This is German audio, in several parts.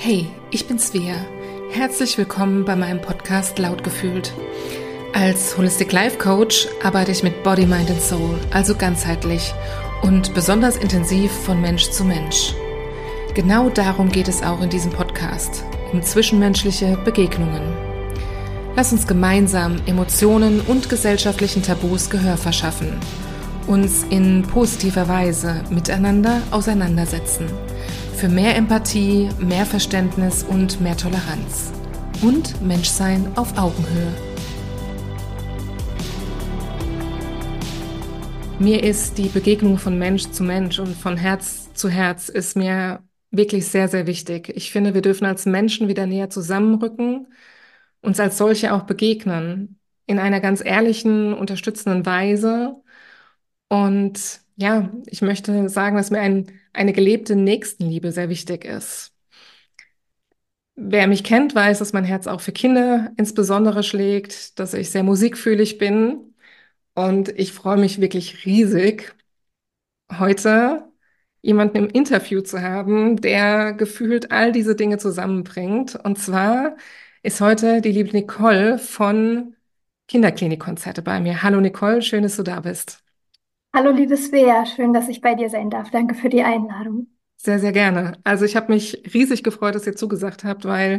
Hey, ich bin Svea. Herzlich willkommen bei meinem Podcast Lautgefühlt. Als Holistic Life Coach arbeite ich mit Body, Mind and Soul, also ganzheitlich und besonders intensiv von Mensch zu Mensch. Genau darum geht es auch in diesem Podcast, um zwischenmenschliche Begegnungen. Lass uns gemeinsam Emotionen und gesellschaftlichen Tabus Gehör verschaffen, uns in positiver Weise miteinander auseinandersetzen. Für mehr Empathie, mehr Verständnis und mehr Toleranz. Und Menschsein auf Augenhöhe. Mir ist die Begegnung von Mensch zu Mensch und von Herz zu Herz ist mir wirklich sehr, sehr wichtig. Ich finde, wir dürfen als Menschen wieder näher zusammenrücken, uns als solche auch begegnen, in einer ganz ehrlichen, unterstützenden Weise. Und ja, ich möchte sagen, dass mir eine gelebte Nächstenliebe sehr wichtig ist. Wer mich kennt, weiß, dass mein Herz auch für Kinder insbesondere schlägt, dass ich sehr musikfühlig bin. Und ich freue mich wirklich riesig, heute jemanden im Interview zu haben, der gefühlt all diese Dinge zusammenbringt. Und zwar ist heute die liebe Nicole von Kinderklinikkonzerte bei mir. Hallo Nicole, schön, dass du da bist. Hallo, liebe Svea, schön, dass ich bei dir sein darf. Danke für die Einladung. Sehr, sehr gerne. Also ich habe mich riesig gefreut, dass ihr zugesagt habt, weil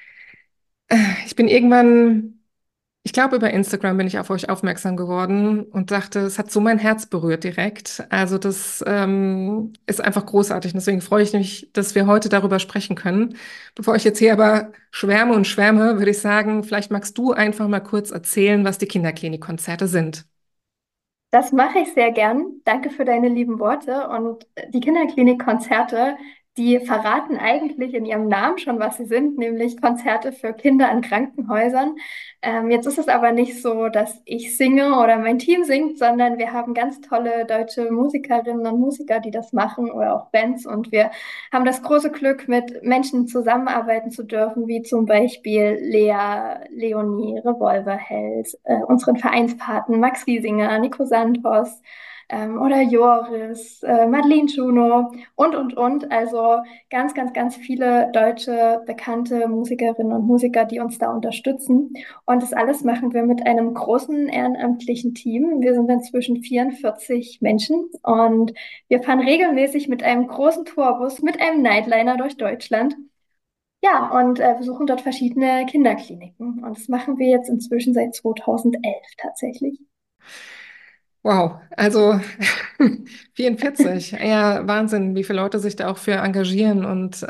ich bin irgendwann, ich glaube über Instagram bin ich auf euch aufmerksam geworden und dachte, es hat so mein Herz berührt direkt. Also das ist einfach großartig. Und deswegen freue ich mich, dass wir heute darüber sprechen können. Bevor ich jetzt hier aber schwärme und schwärme, würde ich sagen, vielleicht magst du einfach mal kurz erzählen, was die Kinderklinikkonzerte sind. Das mache ich sehr gern. Danke für deine lieben Worte. Und die Kinderklinik-Konzerte, die verraten eigentlich in ihrem Namen schon, was sie sind, nämlich Konzerte für Kinder an Krankenhäusern. Jetzt ist es aber nicht so, dass ich singe oder mein Team singt, sondern wir haben ganz tolle deutsche Musikerinnen und Musiker, die das machen oder auch Bands. Und wir haben das große Glück, mit Menschen zusammenarbeiten zu dürfen, wie zum Beispiel Lea, Leonie, Revolverheld, unseren Vereinspaten Max Giesinger, Nico Santos oder Joris, Madeleine Juno und. Also ganz, ganz, ganz viele deutsche bekannte Musikerinnen und Musiker, die uns da unterstützen. Und das alles machen wir mit einem großen ehrenamtlichen Team. Wir sind inzwischen 44 Menschen und wir fahren regelmäßig mit einem großen Tourbus, mit einem Nightliner durch Deutschland. Ja, und besuchen dort verschiedene Kinderkliniken. Und das machen wir jetzt inzwischen seit 2011 tatsächlich. Wow, also 44. Ja, Wahnsinn, wie viele Leute sich da auch für engagieren. Und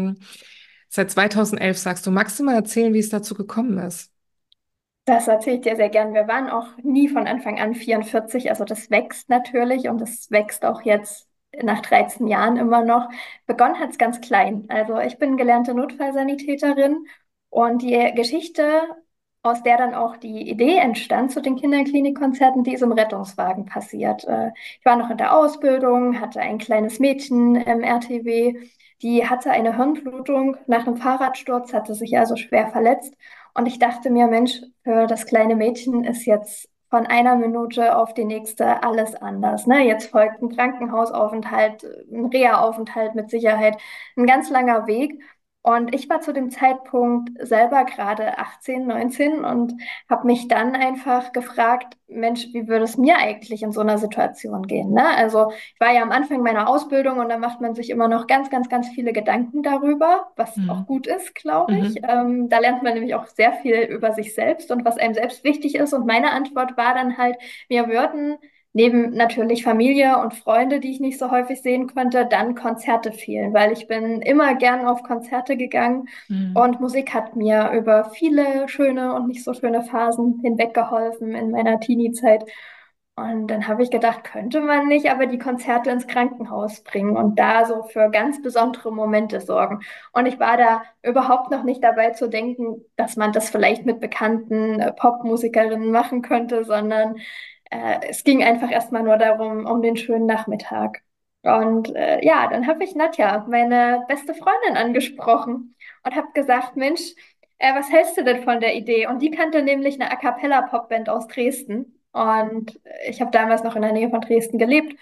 seit 2011 sagst du, magst du mal erzählen, wie es dazu gekommen ist? Das erzähle ich dir sehr gern. Wir waren auch nie von Anfang an 44. Also das wächst natürlich und das wächst auch jetzt nach 13 Jahren immer noch. Begonnen hat es ganz klein. Also ich bin gelernte Notfallsanitäterin und die Geschichte, aus der dann auch die Idee entstand zu den Kinderklinikkonzerten, die ist im Rettungswagen passiert. Ich war noch in der Ausbildung, hatte ein kleines Mädchen im RTW, die hatte eine Hirnblutung nach einem Fahrradsturz, hatte sich also schwer verletzt. Und ich dachte mir, Mensch, für das kleine Mädchen ist jetzt von einer Minute auf die nächste alles anders. Ne? Jetzt folgt ein Krankenhausaufenthalt, ein Reha-Aufenthalt mit Sicherheit, ein ganz langer Weg. Und ich war zu dem Zeitpunkt selber gerade 18, 19 und habe mich dann einfach gefragt, Mensch, wie würde es mir eigentlich in so einer Situation gehen? Ne? Also ich war ja am Anfang meiner Ausbildung und da macht man sich immer noch ganz, ganz, ganz viele Gedanken darüber, was auch Mhm. gut ist, glaube ich. Mhm. Da lernt man nämlich auch sehr viel über sich selbst und was einem selbst wichtig ist. Und meine Antwort war dann halt, mir würden neben natürlich Familie und Freunde, die ich nicht so häufig sehen konnte, dann Konzerte fehlen, weil ich bin immer gern auf Konzerte gegangen Mhm. und Musik hat mir über viele schöne und nicht so schöne Phasen hinweg geholfen in meiner Teenie-Zeit. Und dann habe ich gedacht, könnte man nicht aber die Konzerte ins Krankenhaus bringen und da so für ganz besondere Momente sorgen. Und ich war da überhaupt noch nicht dabei zu denken, dass man das vielleicht mit bekannten Popmusikerinnen machen könnte, sondern es ging einfach erstmal nur darum, um den schönen Nachmittag. Und ja, dann habe ich Nadja, meine beste Freundin, angesprochen und habe gesagt, Mensch, was hältst du denn von der Idee? Und die kannte nämlich eine A-cappella-Popband aus Dresden. Und ich habe damals noch in der Nähe von Dresden gelebt.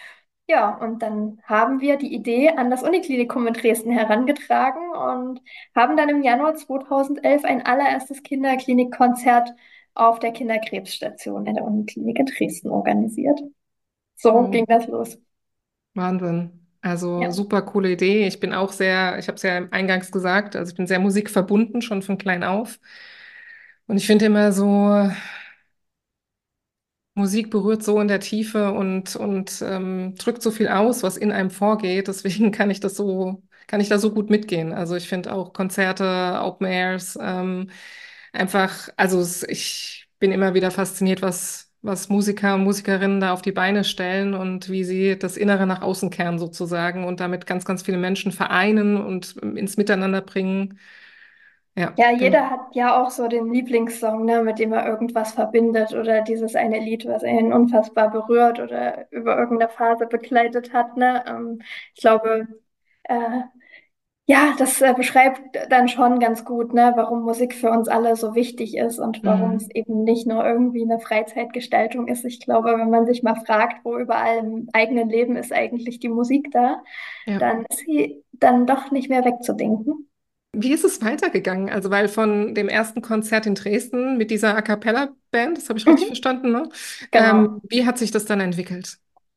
Ja, und dann haben wir die Idee an das Uniklinikum in Dresden herangetragen und haben dann im Januar 2011 ein allererstes Kinderklinikkonzert auf der Kinderkrebsstation in der Uniklinik in Dresden organisiert. So ging Wow, das los. Wahnsinn. Also Ja. super coole Idee. Ich bin auch sehr, ich habe es ja eingangs gesagt, also ich bin sehr musikverbunden, schon von klein auf. Und ich finde immer so, Musik berührt so in der Tiefe und drückt so viel aus, was in einem vorgeht. Deswegen kann ich da so gut mitgehen. Also ich finde auch Konzerte, Open Airs, einfach, ich bin immer wieder fasziniert, was Musiker und Musikerinnen da auf die Beine stellen und wie sie das Innere nach außen kehren sozusagen und damit ganz, ganz viele Menschen vereinen und ins Miteinander bringen. Ja, Ja, bin, jeder hat ja auch so den Lieblingssong, ne, mit dem er irgendwas verbindet oder dieses eine Lied, was einen unfassbar berührt oder über irgendeine Phase begleitet hat, ne. Ich glaube, äh, ja, das beschreibt dann schon ganz gut, ne, warum Musik für uns alle so wichtig ist und warum es mm, eben nicht nur irgendwie eine Freizeitgestaltung ist. Ich glaube, wenn man sich mal fragt, wo überall im eigenen Leben ist eigentlich die Musik da, ja. dann ist sie dann doch nicht mehr wegzudenken. Wie ist es weitergegangen? Also, weil von dem ersten Konzert in Dresden mit dieser A cappella-Band, das habe ich richtig Mhm, verstanden, ne? genau. Wie hat sich das dann entwickelt?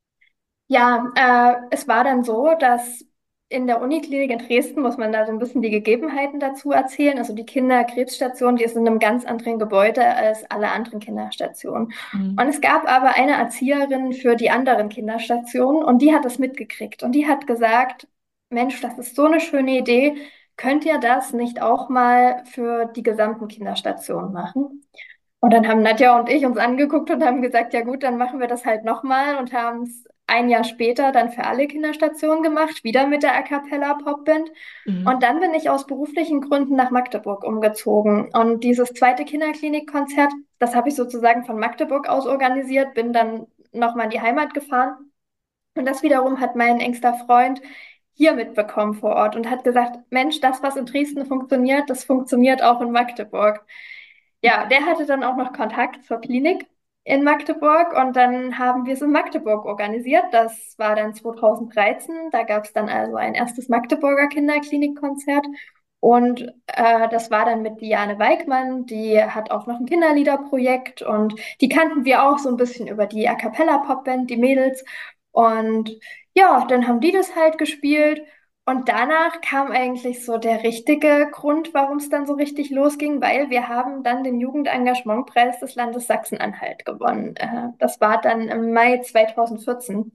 Ja, es war dann so, dass in der Uniklinik in Dresden, muss man da so ein bisschen die Gegebenheiten dazu erzählen. Also die Kinderkrebsstation, die ist in einem ganz anderen Gebäude als alle anderen Kinderstationen. Und Mhm. es gab aber eine Erzieherin für die anderen Kinderstationen und die hat das mitgekriegt und die hat gesagt, Mensch, das ist so eine schöne Idee. Könnt ihr das nicht auch mal für die gesamten Kinderstationen machen? Und dann haben Nadja und ich uns angeguckt und haben gesagt, ja gut, dann machen wir das halt nochmal und haben es ein Jahr später dann für alle Kinderstationen gemacht, wieder mit der A cappella Popband. Und Mhm. dann bin ich aus beruflichen Gründen nach Magdeburg umgezogen. Und dieses zweite Kinderklinikkonzert, das habe ich sozusagen von Magdeburg aus organisiert, bin dann nochmal in die Heimat gefahren. Und das wiederum hat mein engster Freund hier mitbekommen vor Ort und hat gesagt, Mensch, das, was in Dresden funktioniert, das funktioniert auch in Magdeburg. Ja, der hatte dann auch noch Kontakt zur Klinik in Magdeburg und dann haben wir es in Magdeburg organisiert. Das war dann 2013. Da gab es dann also ein erstes Magdeburger Kinderklinikkonzert. Und das war dann mit Diane Weigmann, die hat auch noch ein Kinderliederprojekt und die kannten wir auch so ein bisschen über die A cappella Popband, die Mädels. Und ja, dann haben die das halt gespielt. Und danach kam eigentlich so der richtige Grund, warum es dann so richtig losging, weil wir haben dann den Jugendengagementpreis des Landes Sachsen-Anhalt gewonnen. Das war dann im Mai 2014.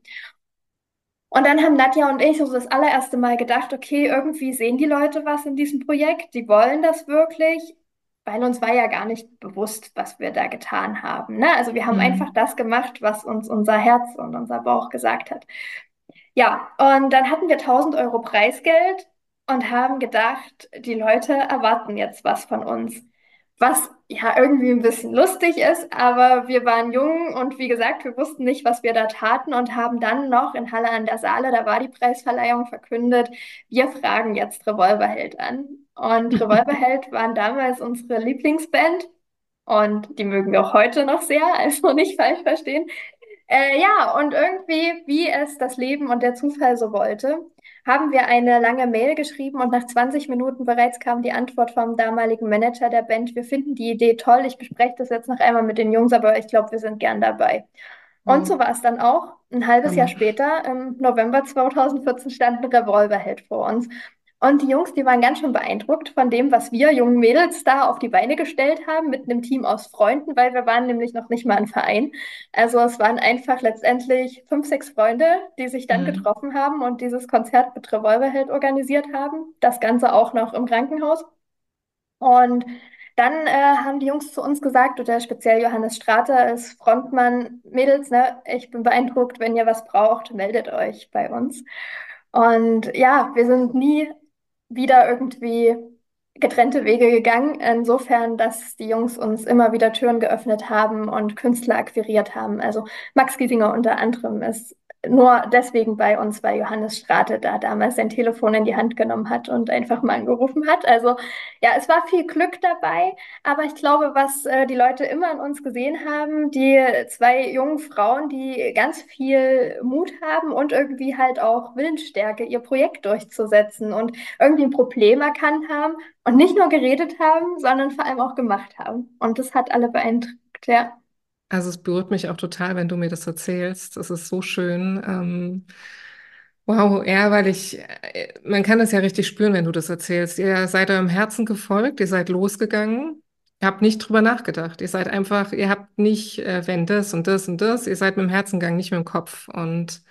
Und dann haben Nadja und ich so das allererste Mal gedacht, okay, irgendwie sehen die Leute was in diesem Projekt, die wollen das wirklich, weil uns war ja gar nicht bewusst, was wir da getan haben. Ne? Also wir haben einfach Mhm. das gemacht, was uns unser Herz und unser Bauch gesagt hat. Ja, und dann hatten wir 1.000 € Preisgeld und haben gedacht, die Leute erwarten jetzt was von uns. Was ja irgendwie ein bisschen lustig ist, aber wir waren jung und wie gesagt, wir wussten nicht, was wir da taten und haben dann noch in Halle an der Saale, da war die Preisverleihung verkündet, wir fragen jetzt Revolverheld an. Und Revolverheld waren damals unsere Lieblingsband und die mögen wir auch heute noch sehr, also nicht falsch verstehen. Ja, und irgendwie, wie es das Leben und der Zufall so wollte, haben wir eine lange Mail geschrieben und nach 20 Minuten bereits kam die Antwort vom damaligen Manager der Band. Wir finden die Idee toll. Ich bespreche das jetzt noch einmal mit den Jungs, aber ich glaube, wir sind gern dabei. Und so Wow, war es dann auch. Ein halbes Jahr Hammer. später, im November 2014, stand ein Revolverheld vor uns. Und die Jungs, die waren ganz schön beeindruckt von dem, was wir jungen Mädels da auf die Beine gestellt haben, mit einem Team aus Freunden, weil wir waren nämlich noch nicht mal ein Verein. Also es waren einfach letztendlich 5, 6 Freunde, die sich dann Mhm. getroffen haben und dieses Konzert mit Revolverheld organisiert haben. Das Ganze auch noch im Krankenhaus. Und dann haben die Jungs zu uns gesagt, oder speziell Johannes Strater ist Frontmann, Mädels, ne, ich bin beeindruckt, wenn ihr was braucht, meldet euch bei uns. Und ja, wir sind nie wieder irgendwie getrennte Wege gegangen, insofern, dass die Jungs uns immer wieder Türen geöffnet haben und Künstler akquiriert haben. Also Max Giesinger unter anderem ist nur deswegen bei uns, weil Johannes Strate da damals sein Telefon in die Hand genommen hat und einfach mal angerufen hat. Also ja, es war viel Glück dabei, aber ich glaube, was die Leute immer in uns gesehen haben, die zwei jungen Frauen, die ganz viel Mut haben und irgendwie halt auch Willensstärke, ihr Projekt durchzusetzen und irgendwie ein Problem erkannt haben und nicht nur geredet haben, sondern vor allem auch gemacht haben. Und das hat alle beeindruckt, ja. Also es berührt mich auch total, wenn du mir das erzählst. Das ist so schön. Wow, ja, weil man kann das ja richtig spüren, wenn du das erzählst. Ihr seid eurem Herzen gefolgt, ihr seid losgegangen, ihr habt nicht drüber nachgedacht. Ihr seid einfach, ihr habt nicht, wenn das und das und das, ihr seid mit dem Herzen gegangen, nicht mit dem Kopf und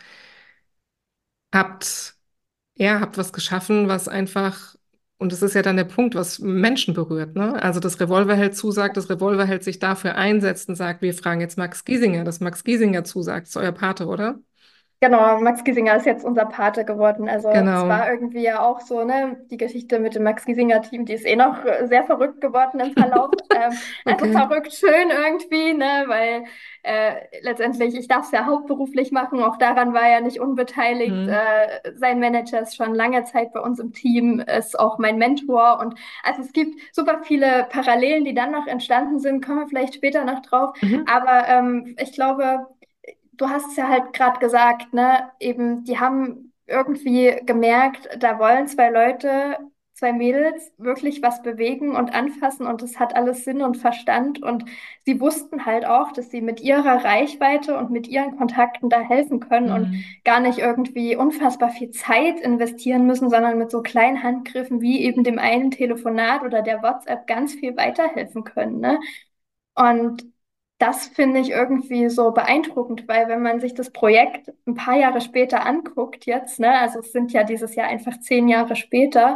habt, ja, habt was geschaffen, was einfach, und das ist ja dann der Punkt, was Menschen berührt, ne? Also das Revolverheld zusagt, das Revolverheld sich dafür einsetzt und sagt, wir fragen jetzt Max Giesinger, dass Max Giesinger zusagt, ist euer Pate, oder? Genau, Max Giesinger ist jetzt unser Pate geworden. Also es Genau. war irgendwie ja auch so, ne, die Geschichte mit dem Max Giesinger Team, die ist eh noch sehr verrückt geworden im Verlauf. Also Okay. verrückt schön irgendwie, ne, weil letztendlich ich darf es ja hauptberuflich machen. Auch daran war er nicht unbeteiligt. Hm. Sein Manager ist schon lange Zeit bei uns im Team, ist auch mein Mentor. Und also es gibt super viele Parallelen, die dann noch entstanden sind. Kommen wir vielleicht später noch drauf. Mhm. Aber ich glaube, du hast es ja halt gerade gesagt, ne? Eben, die haben irgendwie gemerkt, da wollen zwei Leute, zwei Mädels wirklich was bewegen und anfassen und das hat alles Sinn und Verstand und sie wussten halt auch, dass sie mit ihrer Reichweite und mit ihren Kontakten da helfen können und Hm. gar nicht irgendwie unfassbar viel Zeit investieren müssen, sondern mit so kleinen Handgriffen wie eben dem einen Telefonat oder der WhatsApp ganz viel weiterhelfen können, ne? Und das finde ich irgendwie so beeindruckend, weil wenn man sich das Projekt ein paar Jahre später anguckt jetzt, ne, also es sind ja dieses Jahr einfach 10 Jahre später,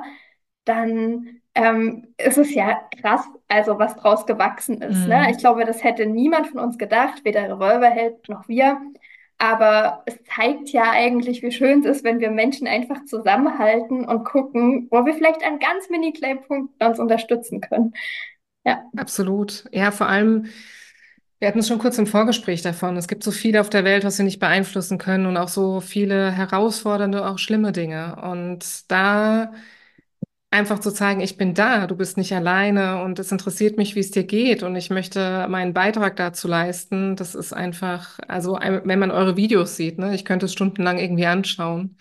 dann ist es ja krass, also was draus gewachsen ist, ne? Ich Hm. glaube, das hätte niemand von uns gedacht, weder Revolverheld noch wir. Aber es zeigt ja eigentlich, wie schön es ist, wenn wir Menschen einfach zusammenhalten und gucken, wo wir vielleicht an ganz mini kleinen Punkten uns unterstützen können. Ja. Absolut. Ja, vor allem, wir hatten es schon kurz im Vorgespräch davon. Es gibt so viel auf der Welt, was wir nicht beeinflussen können und auch so viele herausfordernde, auch schlimme Dinge. Und da einfach zu zeigen, ich bin da, du bist nicht alleine und es interessiert mich, wie es dir geht und ich möchte meinen Beitrag dazu leisten, das ist einfach, also wenn man eure Videos sieht, ne, ich könnte es stundenlang irgendwie anschauen.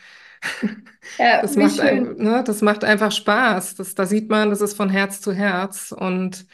Ja, wie schön. Ne, das macht einfach Spaß. Da sieht man, das ist von Herz zu Herz und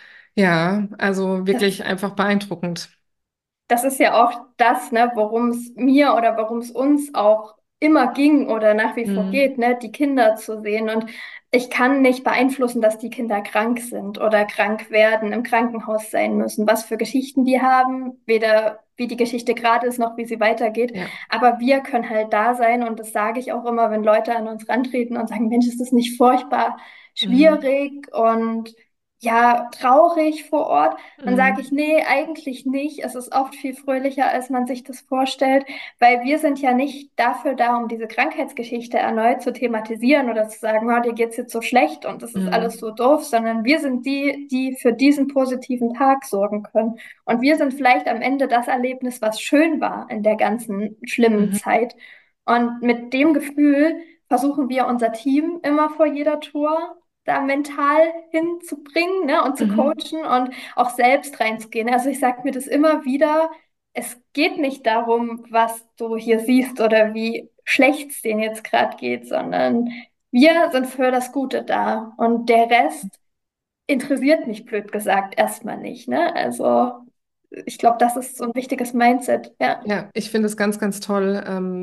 ja, also Das, wirklich einfach beeindruckend. das ist ja auch das, ne, worum es mir oder worum es uns auch immer ging oder nach wie vor Hm. geht, ne, die Kinder zu sehen. Und ich kann nicht beeinflussen, dass die Kinder krank sind oder krank werden, im Krankenhaus sein müssen, was für Geschichten die haben, weder wie die Geschichte gerade ist, noch wie sie weitergeht. Ja. Aber wir können halt da sein und das sage ich auch immer, wenn Leute an uns rantreten und sagen, Mensch, ist das nicht furchtbar Hm. schwierig und ja, traurig vor Ort. Dann sage Hm. ich, nee, eigentlich nicht. Es ist oft viel fröhlicher, als man sich das vorstellt, weil wir sind ja nicht dafür da, um diese Krankheitsgeschichte erneut zu thematisieren oder zu sagen, oh, dir geht's jetzt so schlecht und das ist alles Hm. so doof, sondern wir sind die, die für diesen positiven Tag sorgen können. Und wir sind vielleicht am Ende das Erlebnis, was schön war in der ganzen schlimmen Mhm. Zeit. Und mit dem Gefühl versuchen wir unser Team immer vor jeder Tour da mental hinzubringen, ne, und zu Mhm. coachen und auch selbst reinzugehen. Also ich sage mir das immer wieder, es geht nicht darum, was du hier siehst oder wie schlecht es denen jetzt gerade geht, sondern wir sind für das Gute da und der Rest interessiert mich blöd gesagt erstmal nicht, ne? Also ich glaube, das ist so ein wichtiges Mindset, ja. Ja, ich finde es ganz, ganz toll,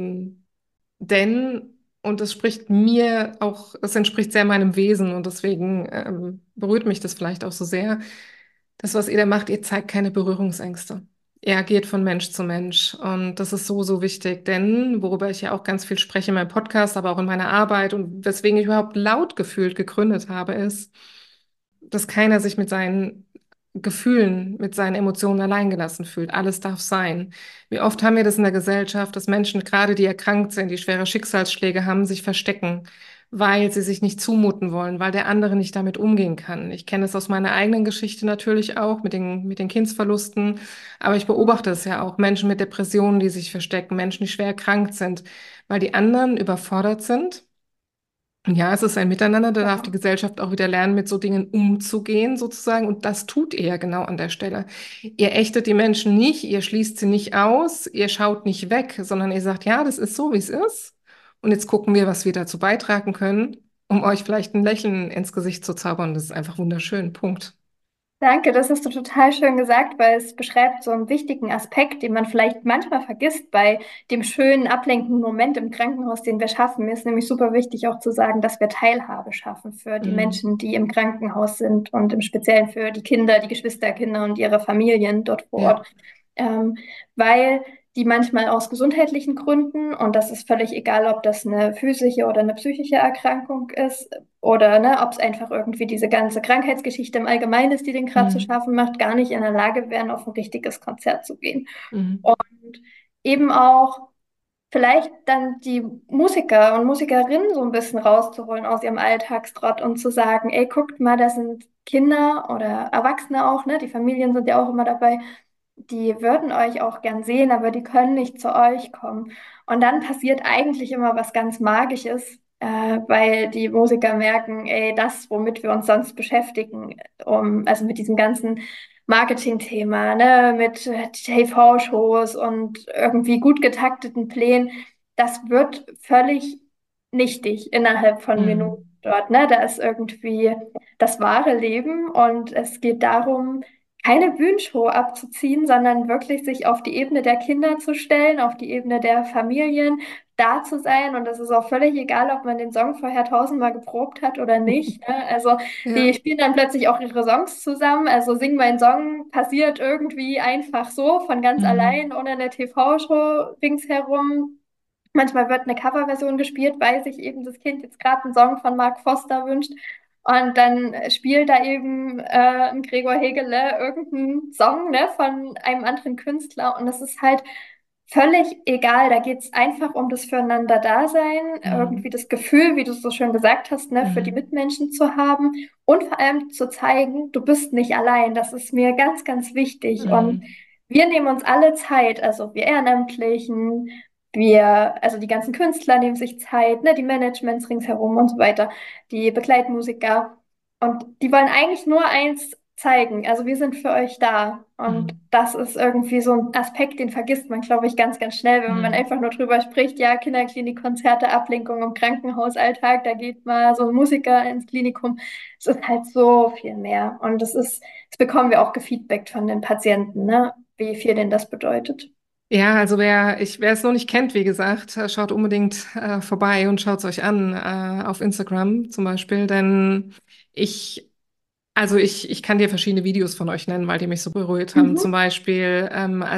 denn, und es spricht mir auch, es entspricht sehr meinem Wesen und deswegen berührt mich das vielleicht auch so sehr. Das, was ihr da macht, ihr zeigt keine Berührungsängste. Ihr geht von Mensch zu Mensch und das ist so, so wichtig, denn worüber ich ja auch ganz viel spreche in meinem Podcast, aber auch in meiner Arbeit und weswegen ich überhaupt laut gefühlt gegründet habe, ist, dass keiner sich mit seinen Gefühlen, mit seinen Emotionen alleingelassen fühlt. Alles darf sein. Wie oft haben wir das in der Gesellschaft, dass Menschen, gerade die erkrankt sind, die schwere Schicksalsschläge haben, sich verstecken weil sie sich nicht zumuten wollen, weil der andere nicht damit umgehen kann. Ich kenne es aus meiner eigenen Geschichte natürlich auch mit den Kindsverlusten, aber ich beobachte es ja auch, Menschen mit Depressionen, die sich verstecken, Menschen, die schwer erkrankt sind, weil die anderen überfordert sind. Und ja, es ist ein Miteinander, da darf die Ja. Gesellschaft auch wieder lernen, mit so Dingen umzugehen, sozusagen. Und das tut ihr ja genau an der Stelle. Ihr ächtet die Menschen nicht, ihr schließt sie nicht aus, ihr schaut nicht weg, sondern ihr sagt, ja, das ist so, wie es ist. Und jetzt gucken wir, was wir dazu beitragen können, um euch vielleicht ein Lächeln ins Gesicht zu zaubern. Das ist einfach wunderschön. Punkt. Danke, das hast du total schön gesagt, weil es beschreibt so einen wichtigen Aspekt, den man vielleicht manchmal vergisst bei dem schönen, ablenkenden Moment im Krankenhaus, den wir schaffen. Mir ist nämlich super wichtig auch zu sagen, dass wir Teilhabe schaffen für die Mhm. Menschen, die im Krankenhaus sind und im Speziellen für die Kinder, die Geschwisterkinder und ihre Familien dort vor Ja. Ort. Weil die manchmal aus gesundheitlichen Gründen, und das ist völlig egal, ob das eine physische oder eine psychische Erkrankung ist, oder ne, ob es einfach irgendwie diese ganze Krankheitsgeschichte im Allgemeinen ist, die den gerade zu Mhm. schaffen macht, gar nicht in der Lage wären, auf ein richtiges Konzert zu gehen. Mhm. Und eben auch vielleicht dann die Musiker und Musikerinnen so ein bisschen rauszuholen aus ihrem Alltagstrott und zu sagen, ey, guckt mal, das sind Kinder oder Erwachsene auch, ne? Die Familien sind ja auch immer dabei, die würden euch auch gern sehen, aber die können nicht zu euch kommen. Und dann passiert eigentlich immer was ganz Magisches, weil die Musiker merken, ey, das, womit wir uns sonst beschäftigen, also mit diesem ganzen Marketing-Thema, ne, mit TV-Shows und irgendwie gut getakteten Plänen, das wird völlig nichtig innerhalb von Minuten Mhm. dort, ne? Da ist irgendwie das wahre Leben und es geht darum, keine Bühnenshow abzuziehen, sondern wirklich sich auf die Ebene der Kinder zu stellen, auf die Ebene der Familien, da zu sein. Und es ist auch völlig egal, ob man den Song vorher tausendmal geprobt hat oder nicht. Ne? Also die Ja. spielen dann plötzlich auch ihre Songs zusammen. Also Sing mein Song passiert irgendwie einfach so, von ganz Mhm. allein, ohne eine TV-Show ringsherum. Manchmal wird eine Coverversion gespielt, weil sich eben das Kind jetzt gerade einen Song von Mark Foster wünscht. Und dann spielt da eben ein Gregor Hegele irgendeinen Song, ne, von einem anderen Künstler. Und das ist halt völlig egal. Da geht es einfach um das Füreinander-Dasein, irgendwie Mhm. das Gefühl, wie du es so schön gesagt hast, ne, für die Mhm. Mitmenschen zu haben und vor allem zu zeigen, du bist nicht allein. Das ist mir ganz, ganz wichtig. Und Mhm. wir nehmen uns alle Zeit, also wir Ehrenamtlichen, wir, also die ganzen Künstler nehmen sich Zeit, ne, die Managements ringsherum und so weiter, die Begleitmusiker. Und die wollen eigentlich nur eins zeigen. Also wir sind für euch da. Und Mhm. das ist irgendwie so ein Aspekt, den vergisst man, glaube ich, ganz, ganz schnell, wenn man Mhm. einfach nur drüber spricht, ja, Kinderklinik, Konzerte, Ablenkung im Krankenhausalltag, da geht mal so ein Musiker ins Klinikum. Es ist halt so viel mehr. Und das bekommen wir auch gefeedbackt von den Patienten, ne, wie viel denn das bedeutet. Ja, also wer es noch nicht kennt, wie gesagt, schaut unbedingt vorbei und schaut es euch an, auf Instagram zum Beispiel, denn ich, ich kann dir verschiedene Videos von euch nennen, weil die mich so berührt haben. Zum Mhm. Beispiel,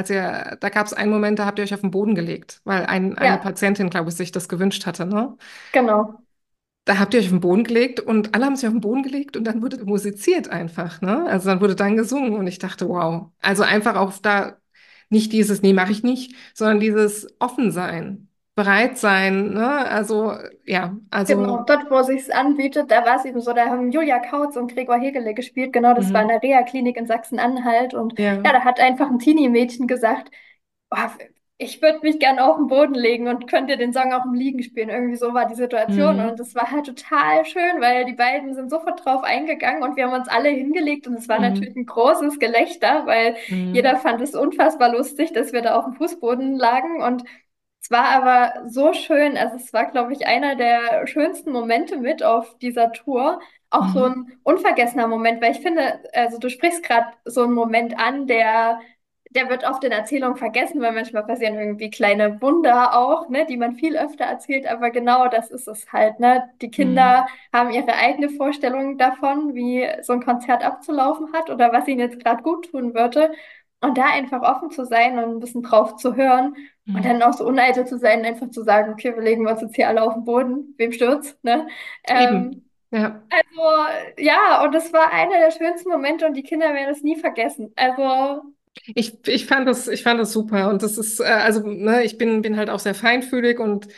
da gab es einen Moment, da habt ihr euch auf den Boden gelegt, weil eine Ja, Patientin, glaube ich, sich das gewünscht hatte, ne? genau. Da habt ihr euch auf den Boden gelegt und alle haben sich auf den Boden gelegt und dann wurde musiziert einfach, ne? Also dann wurde dann gesungen und ich dachte, wow. Also einfach auch da nicht dieses, nee, mache ich nicht, sondern dieses Offensein, bereit sein, ne? Also ja, Genau, also dort, wo sich's anbietet, da war es eben so, da haben Julia Kautz und Gregor Hegele gespielt. Genau, das war in mhm, der Reha-Klinik in Sachsen-Anhalt. Und ja, ja, da hat einfach ein Teenie-Mädchen gesagt, oh, ich würde mich gern auf den Boden legen und könnte den Song auch im Liegen spielen. Irgendwie so war die Situation. Und mhm, das war halt total schön, weil die beiden sind sofort drauf eingegangen und wir haben uns alle hingelegt. Und es war natürlich mhm, ein großes Gelächter, weil jeder mhm, fand es unfassbar lustig, dass wir da auf dem Fußboden lagen. Und es war aber so schön, also es war, glaube ich, einer der schönsten Momente mit auf dieser Tour. Auch so mhm, ein unvergessener Moment, weil ich finde, also du sprichst gerade so einen Moment an, der wird oft in Erzählungen vergessen, weil manchmal passieren irgendwie kleine Wunder auch, ne, die man viel öfter erzählt, aber genau das ist es halt, ne? Die Kinder mhm, haben ihre eigene Vorstellung davon, wie so ein Konzert abzulaufen hat oder was ihnen jetzt gerade gut tun würde. Und da einfach offen zu sein und ein bisschen drauf zu hören und mhm. dann auch so uneitel zu sein, einfach zu sagen, okay, wir legen uns jetzt hier alle auf den Boden, wem stürzt, ne? Eben, Ähm, ja. also, ja, und das war einer der schönsten Momente und die Kinder werden es nie vergessen. Also, Ich fand das super und das ist, bin halt auch sehr feinfühlig und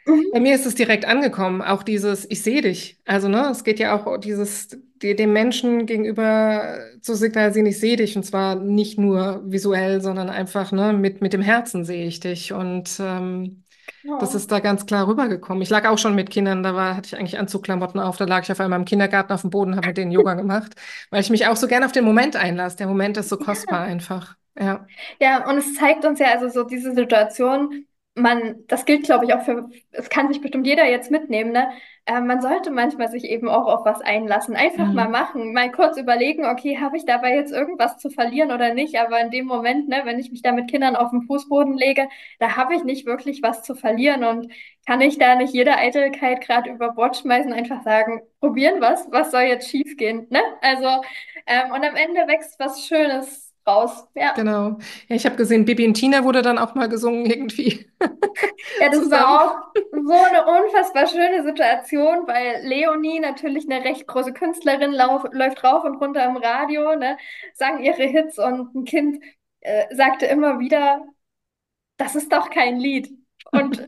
Mhm. Bei mir ist es direkt angekommen, auch dieses Ich sehe dich. Also, ne, es geht ja auch dem Menschen gegenüber zu signalisieren, ich sehe dich. Und zwar nicht nur visuell, sondern einfach, ne, mit dem Herzen sehe ich dich. Und das Genau. ist da ganz klar rübergekommen. Ich lag auch schon mit Kindern, hatte ich eigentlich Anzugklamotten auf, da lag ich auf einmal im Kindergarten auf dem Boden, habe mit denen Yoga gemacht, weil ich mich auch so gerne auf den Moment einlasse. Der Moment ist so kostbar einfach. Ja. Ja, und es zeigt uns ja also so diese Situation, das gilt, glaube ich, auch für, es kann sich bestimmt jeder jetzt mitnehmen, ne? Man sollte manchmal sich eben auch auf was einlassen. Einfach mal Mhm. machen, mal kurz überlegen, okay, habe ich dabei jetzt irgendwas zu verlieren oder nicht? Aber in dem Moment, ne, wenn ich mich da mit Kindern auf den Fußboden lege, da habe ich nicht wirklich was zu verlieren und kann ich da nicht jede Eitelkeit gerade über Bord schmeißen, einfach sagen, probieren was soll jetzt schiefgehen, ne? Also, und am Ende wächst was Schönes raus. Ja. Genau. Ja, ich habe gesehen, Bibi und Tina wurde dann auch mal gesungen irgendwie Ja, das zusammen. war auch so eine unfassbar schöne Situation, weil Leonie, natürlich eine recht große Künstlerin, läuft rauf und runter im Radio, ne, sang ihre Hits und ein Kind sagte immer wieder, das ist doch kein Lied. Und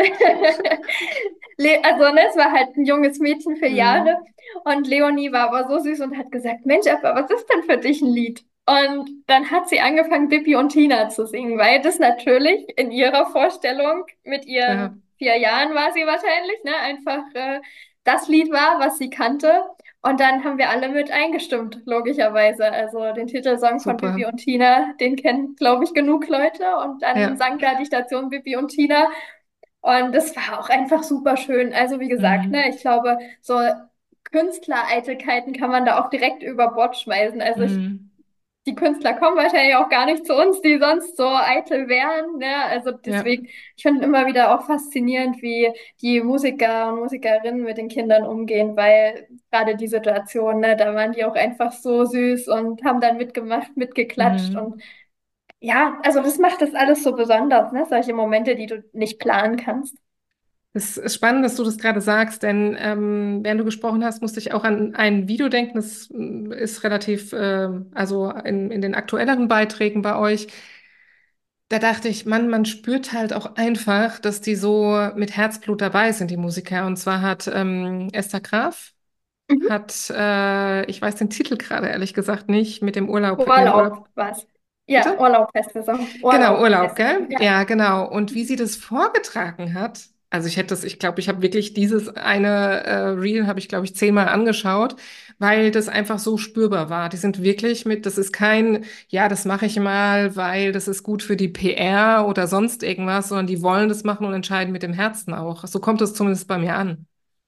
also, ne, es war halt ein junges Mädchen für Jahre Mhm. und Leonie war aber so süß und hat gesagt, Mensch, aber was ist denn für dich ein Lied? Und dann hat sie angefangen, Bibi und Tina zu singen, weil das natürlich in ihrer Vorstellung mit Klar. ihren 4 Jahren war sie wahrscheinlich, ne, einfach das Lied war, was sie kannte. Und dann haben wir alle mit eingestimmt, logischerweise. Also den Titelsong von Super. Bibi und Tina, den kennen, glaube ich, genug Leute. Und dann Ja. sang da die Station Bibi und Tina. Und das war auch einfach super schön. Also wie gesagt, ne, Mhm. ich glaube, so Künstlereitelkeiten kann man da auch direkt über Bord schmeißen. Mhm. Die Künstler kommen wahrscheinlich auch gar nicht zu uns, die sonst so eitel wären. Ne? Also Ja. deswegen, ich finde immer wieder auch faszinierend, wie die Musiker und Musikerinnen mit den Kindern umgehen, weil gerade die Situation, ne, da waren die auch einfach so süß und haben dann mitgemacht, mitgeklatscht Mhm. und ja, also das macht das alles so besonders, ne? Solche Momente, die du nicht planen kannst. Es ist spannend, dass du das gerade sagst, denn während du gesprochen hast, musste ich auch an ein Video denken. Das ist relativ, also in den aktuelleren Beiträgen bei euch. Da dachte ich, Mann, man spürt halt auch einfach, dass die so mit Herzblut dabei sind, die Musiker. Und zwar hat Esther Graf, Mhm. ich weiß den Titel gerade ehrlich gesagt nicht, mit dem Urlaub Urlaub. war's. Ja, Bitte? Urlaub heißt der Song. Genau, Urlaub Urlaub, heißt der gell? Song. Ja, Ja, genau. Und wie sie das vorgetragen hat, also ich glaube, ich habe wirklich dieses eine Reel, habe ich, glaube ich, 10-mal angeschaut, weil das einfach so spürbar war. Die sind wirklich das ist kein, ja, das mache ich mal, weil das ist gut für die PR oder sonst irgendwas, sondern die wollen das machen und entscheiden mit dem Herzen auch. So kommt es zumindest bei mir an.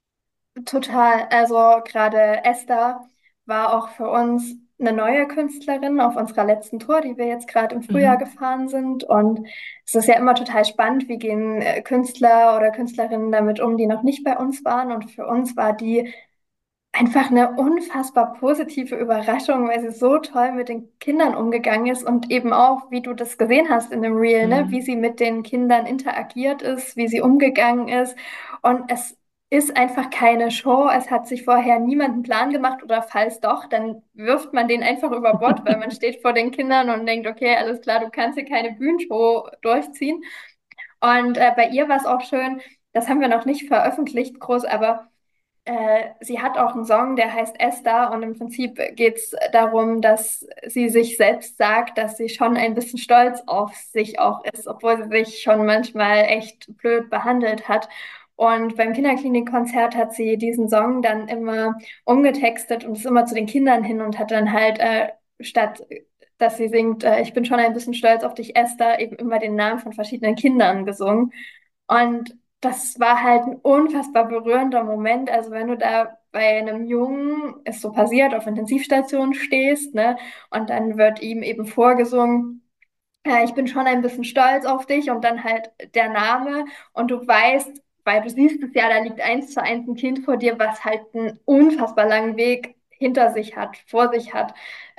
total. Also gerade Esther war auch für uns eine neue Künstlerin auf unserer letzten Tour, die wir jetzt gerade im Frühjahr Mhm. gefahren sind. Und es ist ja immer total spannend, wie gehen Künstler oder Künstlerinnen damit um, die noch nicht bei uns waren. Und für uns war die einfach eine unfassbar positive Überraschung, weil sie so toll mit den Kindern umgegangen ist und eben auch, wie du das gesehen hast in dem Reel, ne, wie Mhm. sie mit den Kindern interagiert ist, wie sie umgegangen ist. Und es ist einfach keine Show. Es hat sich vorher niemand einen Plan gemacht oder falls doch, dann wirft man den einfach über Bord, weil man steht vor den Kindern und denkt, okay, alles klar, du kannst hier keine Bühnenshow durchziehen. Und bei ihr war es auch schön, das haben wir noch nicht veröffentlicht, groß, aber sie hat auch einen Song, der heißt Esther und im Prinzip geht es darum, dass sie sich selbst sagt, dass sie schon ein bisschen stolz auf sich auch ist, obwohl sie sich schon manchmal echt blöd behandelt hat. Und beim Kinderklinikkonzert hat sie diesen Song dann immer umgetextet und ist immer zu den Kindern hin und hat dann halt statt dass sie singt, ich bin schon ein bisschen stolz auf dich, Esther, eben immer den Namen von verschiedenen Kindern gesungen. Und das war halt ein unfassbar berührender Moment. Also wenn du da bei einem Jungen, ist so passiert, auf Intensivstation stehst, ne, und dann wird ihm eben vorgesungen, ich bin schon ein bisschen stolz auf dich und dann halt der Name und du weißt, weil du siehst es ja, da liegt 1:1 ein Kind vor dir, was halt einen unfassbar langen Weg hinter sich hat, vor sich hat.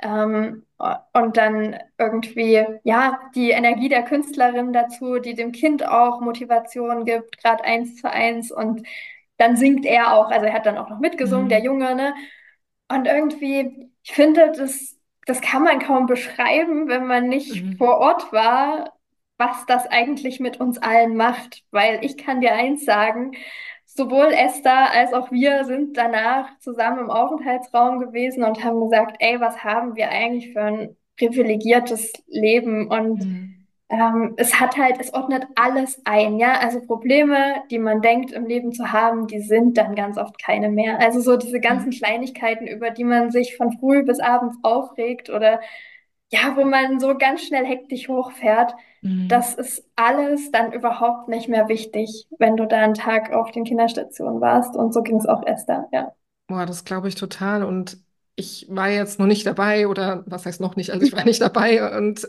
Und dann irgendwie, ja, die Energie der Künstlerin dazu, die dem Kind auch Motivation gibt, gerade 1:1 und dann singt er auch, also er hat dann auch noch mitgesungen, der Mhm. Junge, ne? Und irgendwie, ich finde, das kann man kaum beschreiben, wenn man nicht Mhm. vor Ort war, was das eigentlich mit uns allen macht. Weil ich kann dir eins sagen, sowohl Esther als auch wir sind danach zusammen im Aufenthaltsraum gewesen und haben gesagt, ey, was haben wir eigentlich für ein privilegiertes Leben? Und Mhm. es hat halt, es ordnet alles ein, ja. Also Probleme, die man denkt im Leben zu haben, die sind dann ganz oft keine mehr. Also so diese ganzen Mhm. Kleinigkeiten, über die man sich von früh bis abends aufregt oder ja, wo man so ganz schnell hektisch hochfährt, Mhm. das ist alles dann überhaupt nicht mehr wichtig, wenn du da einen Tag auf den Kinderstationen warst. Und so ging es auch Esther, ja. Boah, das glaube ich total. Und ich war jetzt noch nicht dabei oder was heißt noch nicht? Also ich war nicht dabei und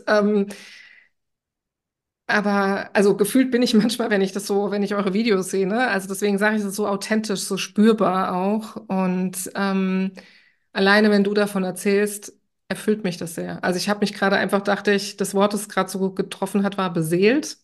aber also gefühlt bin ich manchmal, wenn ich das so, wenn ich eure Videos sehe, ne? Also deswegen sage ich es so authentisch, so spürbar auch. Und alleine, wenn du davon erzählst, erfüllt mich das sehr. Also ich habe mich gerade einfach, dachte ich, das Wort, das gerade so gut getroffen hat, war beseelt.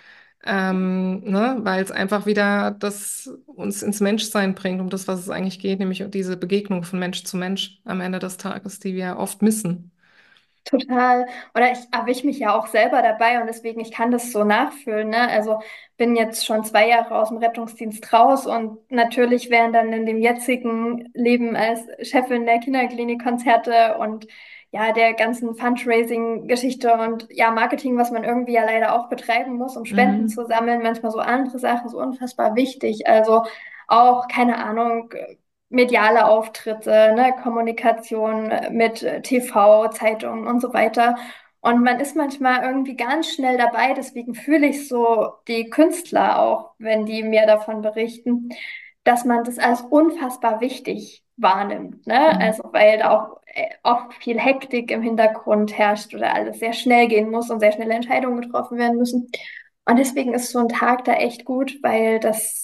Ne? Weil es einfach wieder das uns ins Menschsein bringt, um das, was es eigentlich geht, nämlich um diese Begegnung von Mensch zu Mensch am Ende des Tages, die wir oft missen. Total. Oder ich erwische mich ja auch selber dabei und deswegen, ich kann das so nachfühlen, ne? Also bin jetzt schon 2 Jahre aus dem Rettungsdienst raus und natürlich wären dann in dem jetzigen Leben als Chefin der Kinderklinik Konzerte und ja, der ganzen Fundraising-Geschichte und ja, Marketing, was man irgendwie ja leider auch betreiben muss, um Spenden Mhm. zu sammeln, manchmal so andere Sachen, so unfassbar wichtig. Also auch, keine Ahnung, mediale Auftritte, ne, Kommunikation mit TV, Zeitungen und so weiter. Und man ist manchmal irgendwie ganz schnell dabei, deswegen fühle ich so die Künstler auch, wenn die mir davon berichten, dass man das als unfassbar wichtig wahrnimmt, ne? Mhm. Also weil da auch oft viel Hektik im Hintergrund herrscht oder alles sehr schnell gehen muss und sehr schnelle Entscheidungen getroffen werden müssen. Und deswegen ist so ein Tag da echt gut, weil das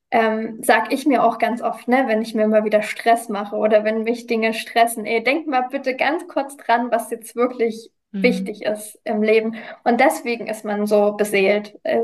sag ich mir auch ganz oft, ne, wenn ich mir mal wieder Stress mache oder wenn mich Dinge stressen, ey, denk mal bitte ganz kurz dran, was jetzt wirklich Mhm. wichtig ist im Leben. Und deswegen ist man so beseelt. Also,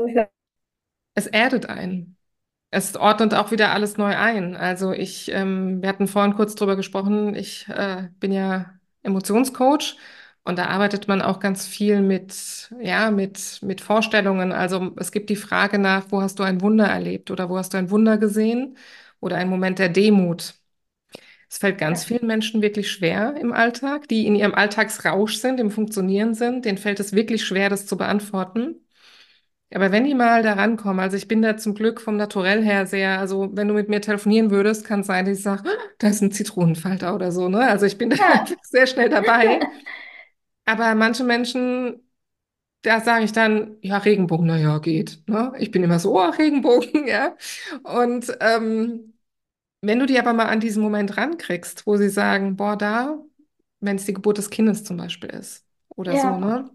Es erdet einen. Es ordnet auch wieder alles neu ein. Also wir hatten vorhin kurz drüber gesprochen, ich bin ja Emotionscoach und da arbeitet man auch ganz viel mit, ja, mit Vorstellungen. Also es gibt die Frage nach, wo hast du ein Wunder erlebt oder wo hast du ein Wunder gesehen oder einen Moment der Demut. Es fällt ganz ja, vielen Menschen wirklich schwer im Alltag, die in ihrem Alltagsrausch sind, im Funktionieren sind. Denen fällt es wirklich schwer, das zu beantworten. Aber wenn die mal da rankommen, also ich bin da zum Glück vom Naturell her sehr, also wenn du mit mir telefonieren würdest, kann es sein, dass ich sage, "Ah, da ist ein Zitronenfalter oder so, ne? Also ich bin da ja, einfach sehr schnell dabei. Aber manche Menschen, da sage ich dann, ja, Regenbogen, na ja, geht, ne? Ich bin immer so, oh, Regenbogen, ja. Und wenn du die aber mal an diesen Moment rankriegst, wo sie sagen, boah, da, wenn es die Geburt des Kindes zum Beispiel ist oder so, ja, ne?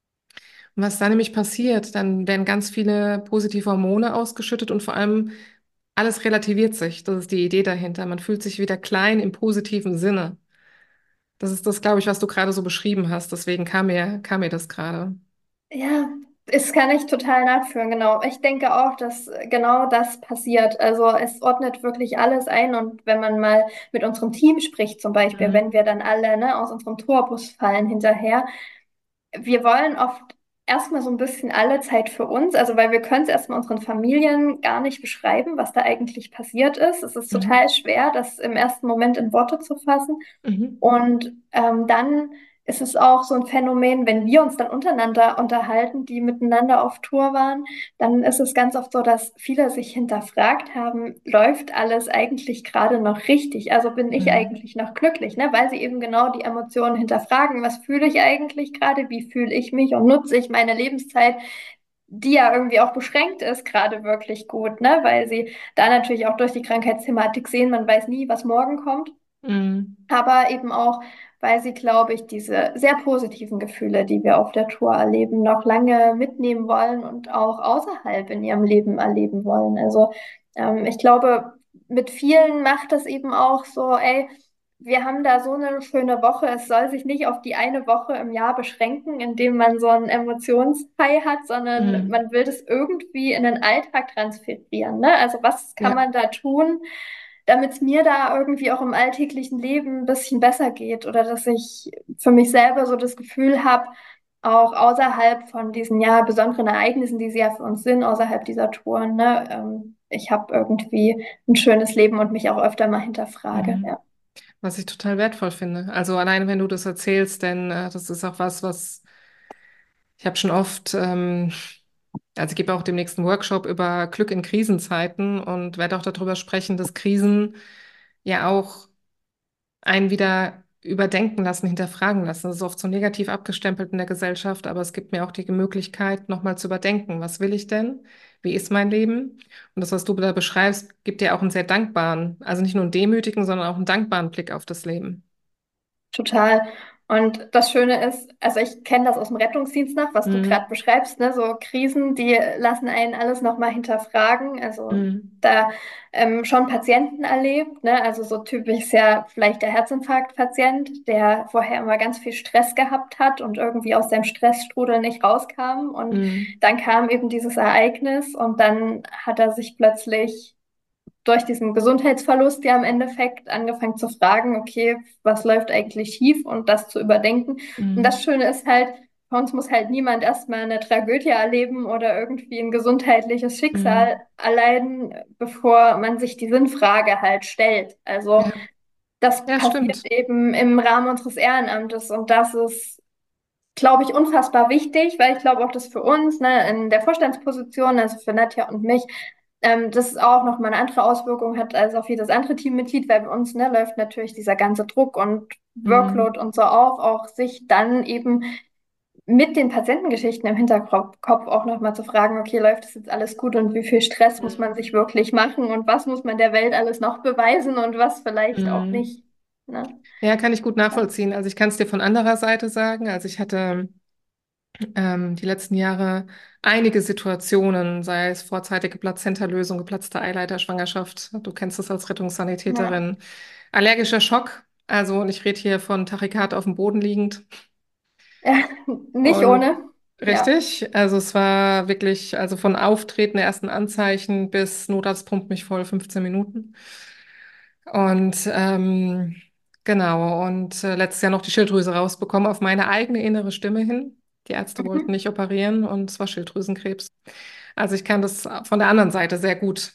Und was da nämlich passiert, dann werden ganz viele positive Hormone ausgeschüttet und vor allem alles relativiert sich. Das ist die Idee dahinter. Man fühlt sich wieder klein im positiven Sinne. Das ist das, glaube ich, was du gerade so beschrieben hast. Deswegen kam mir das gerade. ja, das kann ich total nachfühlen, genau. Ich denke auch, dass genau das passiert. Also es ordnet wirklich alles ein und wenn man mal mit unserem Team spricht, zum Beispiel, Mhm. wenn wir dann alle, ne, aus unserem Tourbus fallen hinterher, wir wollen oft erstmal so ein bisschen alle Zeit für uns, also weil wir können es erstmal unseren Familien gar nicht beschreiben, was da eigentlich passiert ist. Es ist Mhm. total schwer, das im ersten Moment in Worte zu fassen. Mhm. Und dann ist es auch so ein Phänomen, wenn wir uns dann untereinander unterhalten, die miteinander auf Tour waren, dann ist es ganz oft so, dass viele sich hinterfragt haben, läuft alles eigentlich gerade noch richtig? Also bin ich Mhm. eigentlich noch glücklich, ne? Weil sie eben genau die Emotionen hinterfragen, was fühle ich eigentlich gerade, wie fühle ich mich und nutze ich meine Lebenszeit, die ja irgendwie auch beschränkt ist, gerade wirklich gut, ne? Weil sie da natürlich auch durch die Krankheitsthematik sehen, man weiß nie, was morgen kommt, Mhm. aber eben auch, weil sie, glaube ich, diese sehr positiven Gefühle, die wir auf der Tour erleben, noch lange mitnehmen wollen und auch außerhalb in ihrem Leben erleben wollen. Also ich glaube, mit vielen macht das eben auch so, ey, wir haben da so eine schöne Woche. Es soll sich nicht auf die eine Woche im Jahr beschränken, in dem man so einen Emotionshigh hat, sondern Mhm. man will das irgendwie in den Alltag transferieren. Ne? Also was kann Ja. man da tun, damit es mir da irgendwie auch im alltäglichen Leben ein bisschen besser geht oder dass ich für mich selber so das Gefühl habe, auch außerhalb von diesen ja besonderen Ereignissen, die sie ja für uns sind, außerhalb dieser Touren, ne? Ich habe irgendwie ein schönes Leben und mich auch öfter mal hinterfrage. Mhm. Ja, Was ich total wertvoll finde. Also alleine, wenn du das erzählst, denn das ist auch was ich habe schon oft, also ich gebe auch demnächst einen Workshop über Glück in Krisenzeiten und werde auch darüber sprechen, dass Krisen ja auch einen wieder überdenken lassen, hinterfragen lassen. Das ist oft so negativ abgestempelt in der Gesellschaft, aber es gibt mir auch die Möglichkeit, nochmal zu überdenken. Was will ich denn? Wie ist mein Leben? Und das, was du da beschreibst, gibt dir auch einen sehr dankbaren, also nicht nur einen demütigen, sondern auch einen dankbaren Blick auf das Leben. total. Und das Schöne ist, also ich kenne das aus dem Rettungsdienst noch, was du gerade Mhm. beschreibst, ne? So Krisen, die lassen einen alles nochmal hinterfragen. Also Mhm. da schon Patienten erlebt, ne? Also so typisch ist ja vielleicht der Herzinfarktpatient, der vorher immer ganz viel Stress gehabt hat und irgendwie aus seinem Stressstrudel nicht rauskam. Und Mhm. dann kam eben dieses Ereignis und dann hat er sich plötzlich durch diesen Gesundheitsverlust ja im Endeffekt angefangen zu fragen, okay, was läuft eigentlich schief und das zu überdenken. Und das Mhm. Schöne ist halt, bei uns muss halt niemand erstmal eine Tragödie erleben oder irgendwie ein gesundheitliches Schicksal Mhm. erleiden, bevor man sich die Sinnfrage halt stellt. Also Ja, das ja, passiert stimmt. eben im Rahmen unseres Ehrenamtes und das ist, glaube ich, unfassbar wichtig, weil ich glaube auch, dass für uns, ne, in der Vorstandsposition, also für Nadja und mich, das auch nochmal eine andere Auswirkung hat als auf jedes andere Teammitglied, weil bei uns, ne, läuft natürlich dieser ganze Druck und Workload Mhm. und so auf, auch sich dann eben mit den Patientengeschichten im Hinterkopf auch nochmal zu fragen, okay, läuft das jetzt alles gut und wie viel Stress muss man Mhm. sich wirklich machen und was muss man der Welt alles noch beweisen und was vielleicht auch Mhm. nicht. Ne? Ja, kann ich gut Ja. nachvollziehen. Also ich kann es dir von anderer Seite sagen. Also ich hatte die letzten Jahre einige Situationen, sei es vorzeitige Plazentalösung, geplatzte Eileiterschwangerschaft. Du kennst das als Ja. Rettungssanitäterin. Allergischer Schock. Also, und ich rede hier von Tachykardia auf dem Boden liegend. Ja, nicht Und ohne. Ja. richtig, also es war wirklich, also von Auftreten der ersten Anzeichen bis Notarzt pumpt mich voll 15 Minuten. Und genau, und letztes Jahr noch die Schilddrüse rausbekommen auf meine eigene innere Stimme hin. Die Ärzte wollten Mhm. nicht operieren und es war Schilddrüsenkrebs. Also ich kann das von der anderen Seite sehr gut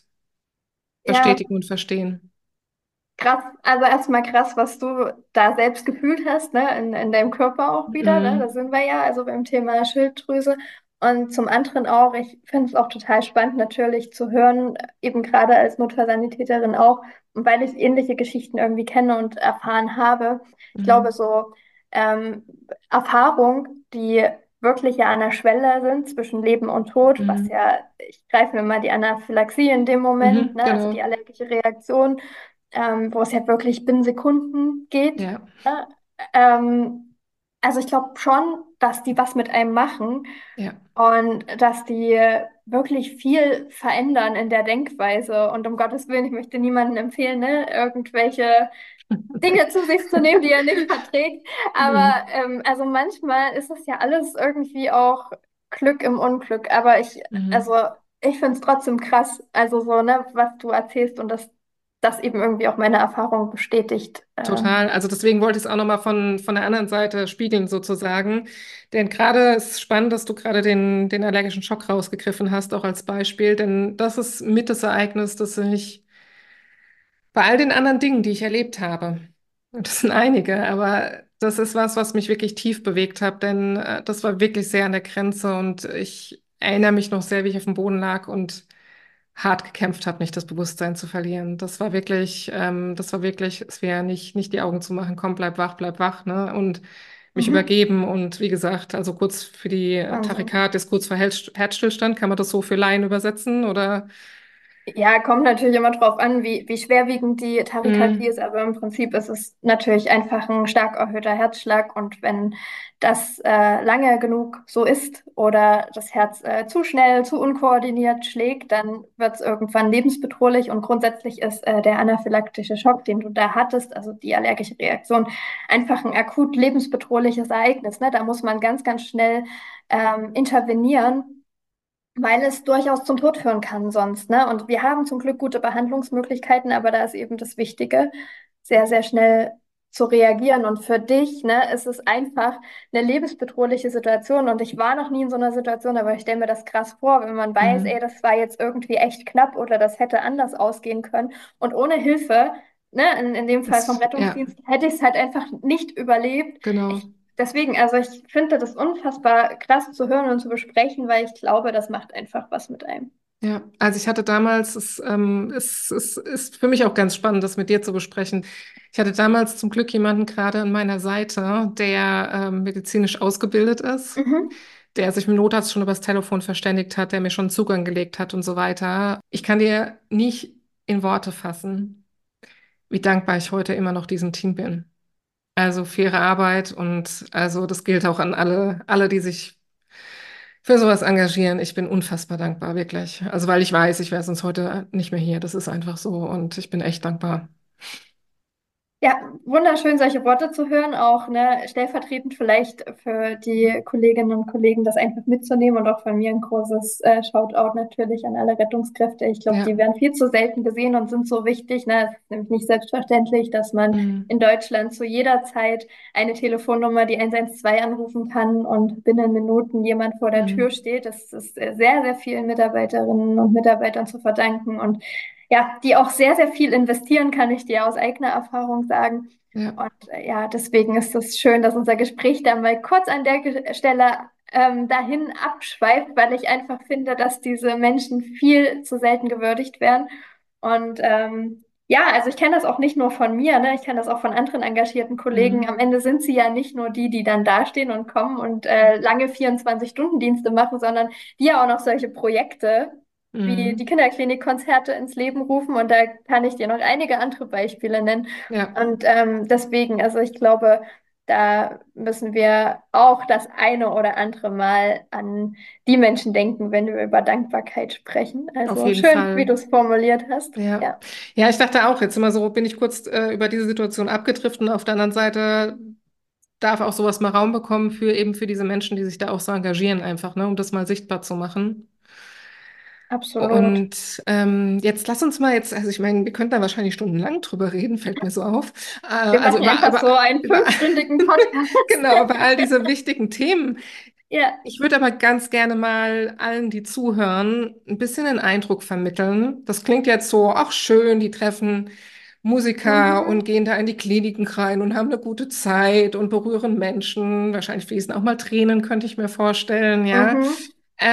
Ja, bestätigen und verstehen. krass, also erstmal krass, was du da selbst gefühlt hast, ne, in deinem Körper auch wieder, ne, da Mhm. sind wir ja, also beim Thema Schilddrüse. Und zum anderen auch, ich finde es auch total spannend natürlich zu hören, eben gerade als Notfallsanitäterin auch, und weil ich ähnliche Geschichten irgendwie kenne und erfahren habe. Ich glaube, Mhm. so ähm, Erfahrung, die wirklich ja an der Schwelle sind zwischen Leben und Tod, was Mhm. ja, ich greife mir mal die Anaphylaxie in dem Moment, Mhm. ne, also die Genau. allergische Reaktion wo es ja wirklich binnen Sekunden geht. Ja, Ne? Ähm, also ich glaube schon, dass die was mit einem machen ja. und dass die wirklich viel verändern in der Denkweise. Und um Gottes Willen, ich möchte niemandem empfehlen, ne, irgendwelche Dinge zu sich zu nehmen, die er nicht verträgt. Aber Mhm. also manchmal ist es ja alles irgendwie auch Glück im Unglück. Aber also Mhm. ich finde es trotzdem krass, also so, ne, was du erzählst und das eben irgendwie auch meine Erfahrung bestätigt. Total. Also deswegen wollte ich es auch nochmal von der anderen Seite spiegeln sozusagen. Denn gerade ist es spannend, dass du gerade den allergischen Schock rausgegriffen hast, auch als Beispiel. Denn das ist mit das Ereignis, das ich bei all den anderen Dingen, die ich erlebt habe, und das sind einige, aber das ist was, was mich wirklich tief bewegt hat, denn das war wirklich sehr an der Grenze und ich erinnere mich noch sehr, wie ich auf dem Boden lag und hart gekämpft habe, nicht das Bewusstsein zu verlieren. Das war wirklich, es wäre nicht die Augen zu machen, komm, bleib wach, ne? Und mich Mhm. übergeben und wie gesagt, also kurz für die Wahnsinn. Tachykardie ist kurz vor Herzstillstand, kann man das so für Laien übersetzen oder? Ja, kommt natürlich immer drauf an, wie schwerwiegend die Tachykardie ist, Mm, aber im Prinzip ist es natürlich einfach ein stark erhöhter Herzschlag und wenn das lange genug so ist oder das Herz zu schnell, zu unkoordiniert schlägt, dann wird es irgendwann lebensbedrohlich und grundsätzlich ist der anaphylaktische Schock, den du da hattest, also die allergische Reaktion, einfach ein akut lebensbedrohliches Ereignis. Ne? Da muss man ganz, ganz schnell intervenieren, weil es durchaus zum Tod führen kann sonst, ne? Und wir haben zum Glück gute Behandlungsmöglichkeiten, aber da ist eben das Wichtige, sehr, sehr schnell zu reagieren. Und für dich, ne, ist es einfach eine lebensbedrohliche Situation. Und ich war noch nie in so einer Situation, aber ich stelle mir das krass vor, wenn man weiß, ey, Mhm. das war jetzt irgendwie echt knapp oder das hätte anders ausgehen können. Und ohne Hilfe, ne, in dem Fall vom Ja, Rettungsdienst, hätte ich es halt einfach nicht überlebt. genau. Deswegen, also ich finde das unfassbar krass zu hören und zu besprechen, weil ich glaube, das macht einfach was mit einem. Ja, also ich hatte damals, es ist für mich auch ganz spannend, das mit dir zu besprechen. Ich hatte damals zum Glück jemanden gerade an meiner Seite, der medizinisch ausgebildet ist, Mhm. der sich mit dem Notarzt schon übers Telefon verständigt hat, der mir schon Zugang gelegt hat und so weiter. Ich kann dir nicht in Worte fassen, wie dankbar ich heute immer noch diesem Team bin. Also faire Arbeit und also das gilt auch an alle, die sich für sowas engagieren. Ich bin unfassbar dankbar, wirklich. Also weil ich weiß, ich wäre sonst heute nicht mehr hier. Das ist einfach so und ich bin echt dankbar. Ja, wunderschön, solche Worte zu hören, auch ne, stellvertretend vielleicht für die Kolleginnen und Kollegen das einfach mitzunehmen und auch von mir ein großes Shoutout natürlich an alle Rettungskräfte. Ich glaube, Ja, die werden viel zu selten gesehen und sind so wichtig. Ne? Es ist nämlich nicht selbstverständlich, dass man mm, in Deutschland zu jeder Zeit eine Telefonnummer, die 112 anrufen kann und binnen Minuten jemand vor der Tür mm, steht. Das ist sehr, sehr vielen Mitarbeiterinnen und Mitarbeitern zu verdanken und ja, die auch sehr, sehr viel investieren, kann ich dir aus eigener Erfahrung sagen. ja, Und ja, deswegen ist es schön, dass unser Gespräch da mal kurz an der Stelle dahin abschweift, weil ich einfach finde, dass diese Menschen viel zu selten gewürdigt werden. Und ja, also ich kenne das auch nicht nur von mir, ne? Ich kenne das auch von anderen engagierten Kollegen. Am mm, Ende sind sie ja nicht nur die, die dann dastehen und kommen und lange 24-Stunden-Dienste machen, sondern die ja auch noch solche Projekte wie die mm, Kinderklinikkonzerte ins Leben rufen. Und da kann ich dir noch einige andere Beispiele nennen. ja, Und deswegen, also ich glaube, da müssen wir auch das eine oder andere Mal an die Menschen denken, wenn wir über Dankbarkeit sprechen. auf Also jeden schön, wie Fall. du es formuliert hast. Ja. Ja, Ja, ich dachte auch, jetzt immer so, bin ich kurz über diese Situation abgedriftet und auf der anderen Seite darf auch sowas mal Raum bekommen für eben für diese Menschen, die sich da auch so engagieren, einfach, ne, um das mal sichtbar zu machen. absolut. Und jetzt lass uns mal jetzt, also ich meine, wir könnten da wahrscheinlich stundenlang drüber reden, fällt mir so auf. Wir Also machen einfach so einen über, fünfstündigen Podcast. genau, über all diese wichtigen Themen. Ja. Ich würde aber ganz gerne mal allen, die zuhören, ein bisschen den Eindruck vermitteln. Das klingt jetzt so, ach schön, die treffen Musiker und Mhm. gehen da in die Kliniken rein und haben eine gute Zeit und berühren Menschen. Wahrscheinlich fließen auch mal Tränen, könnte ich mir vorstellen, ja. Mhm.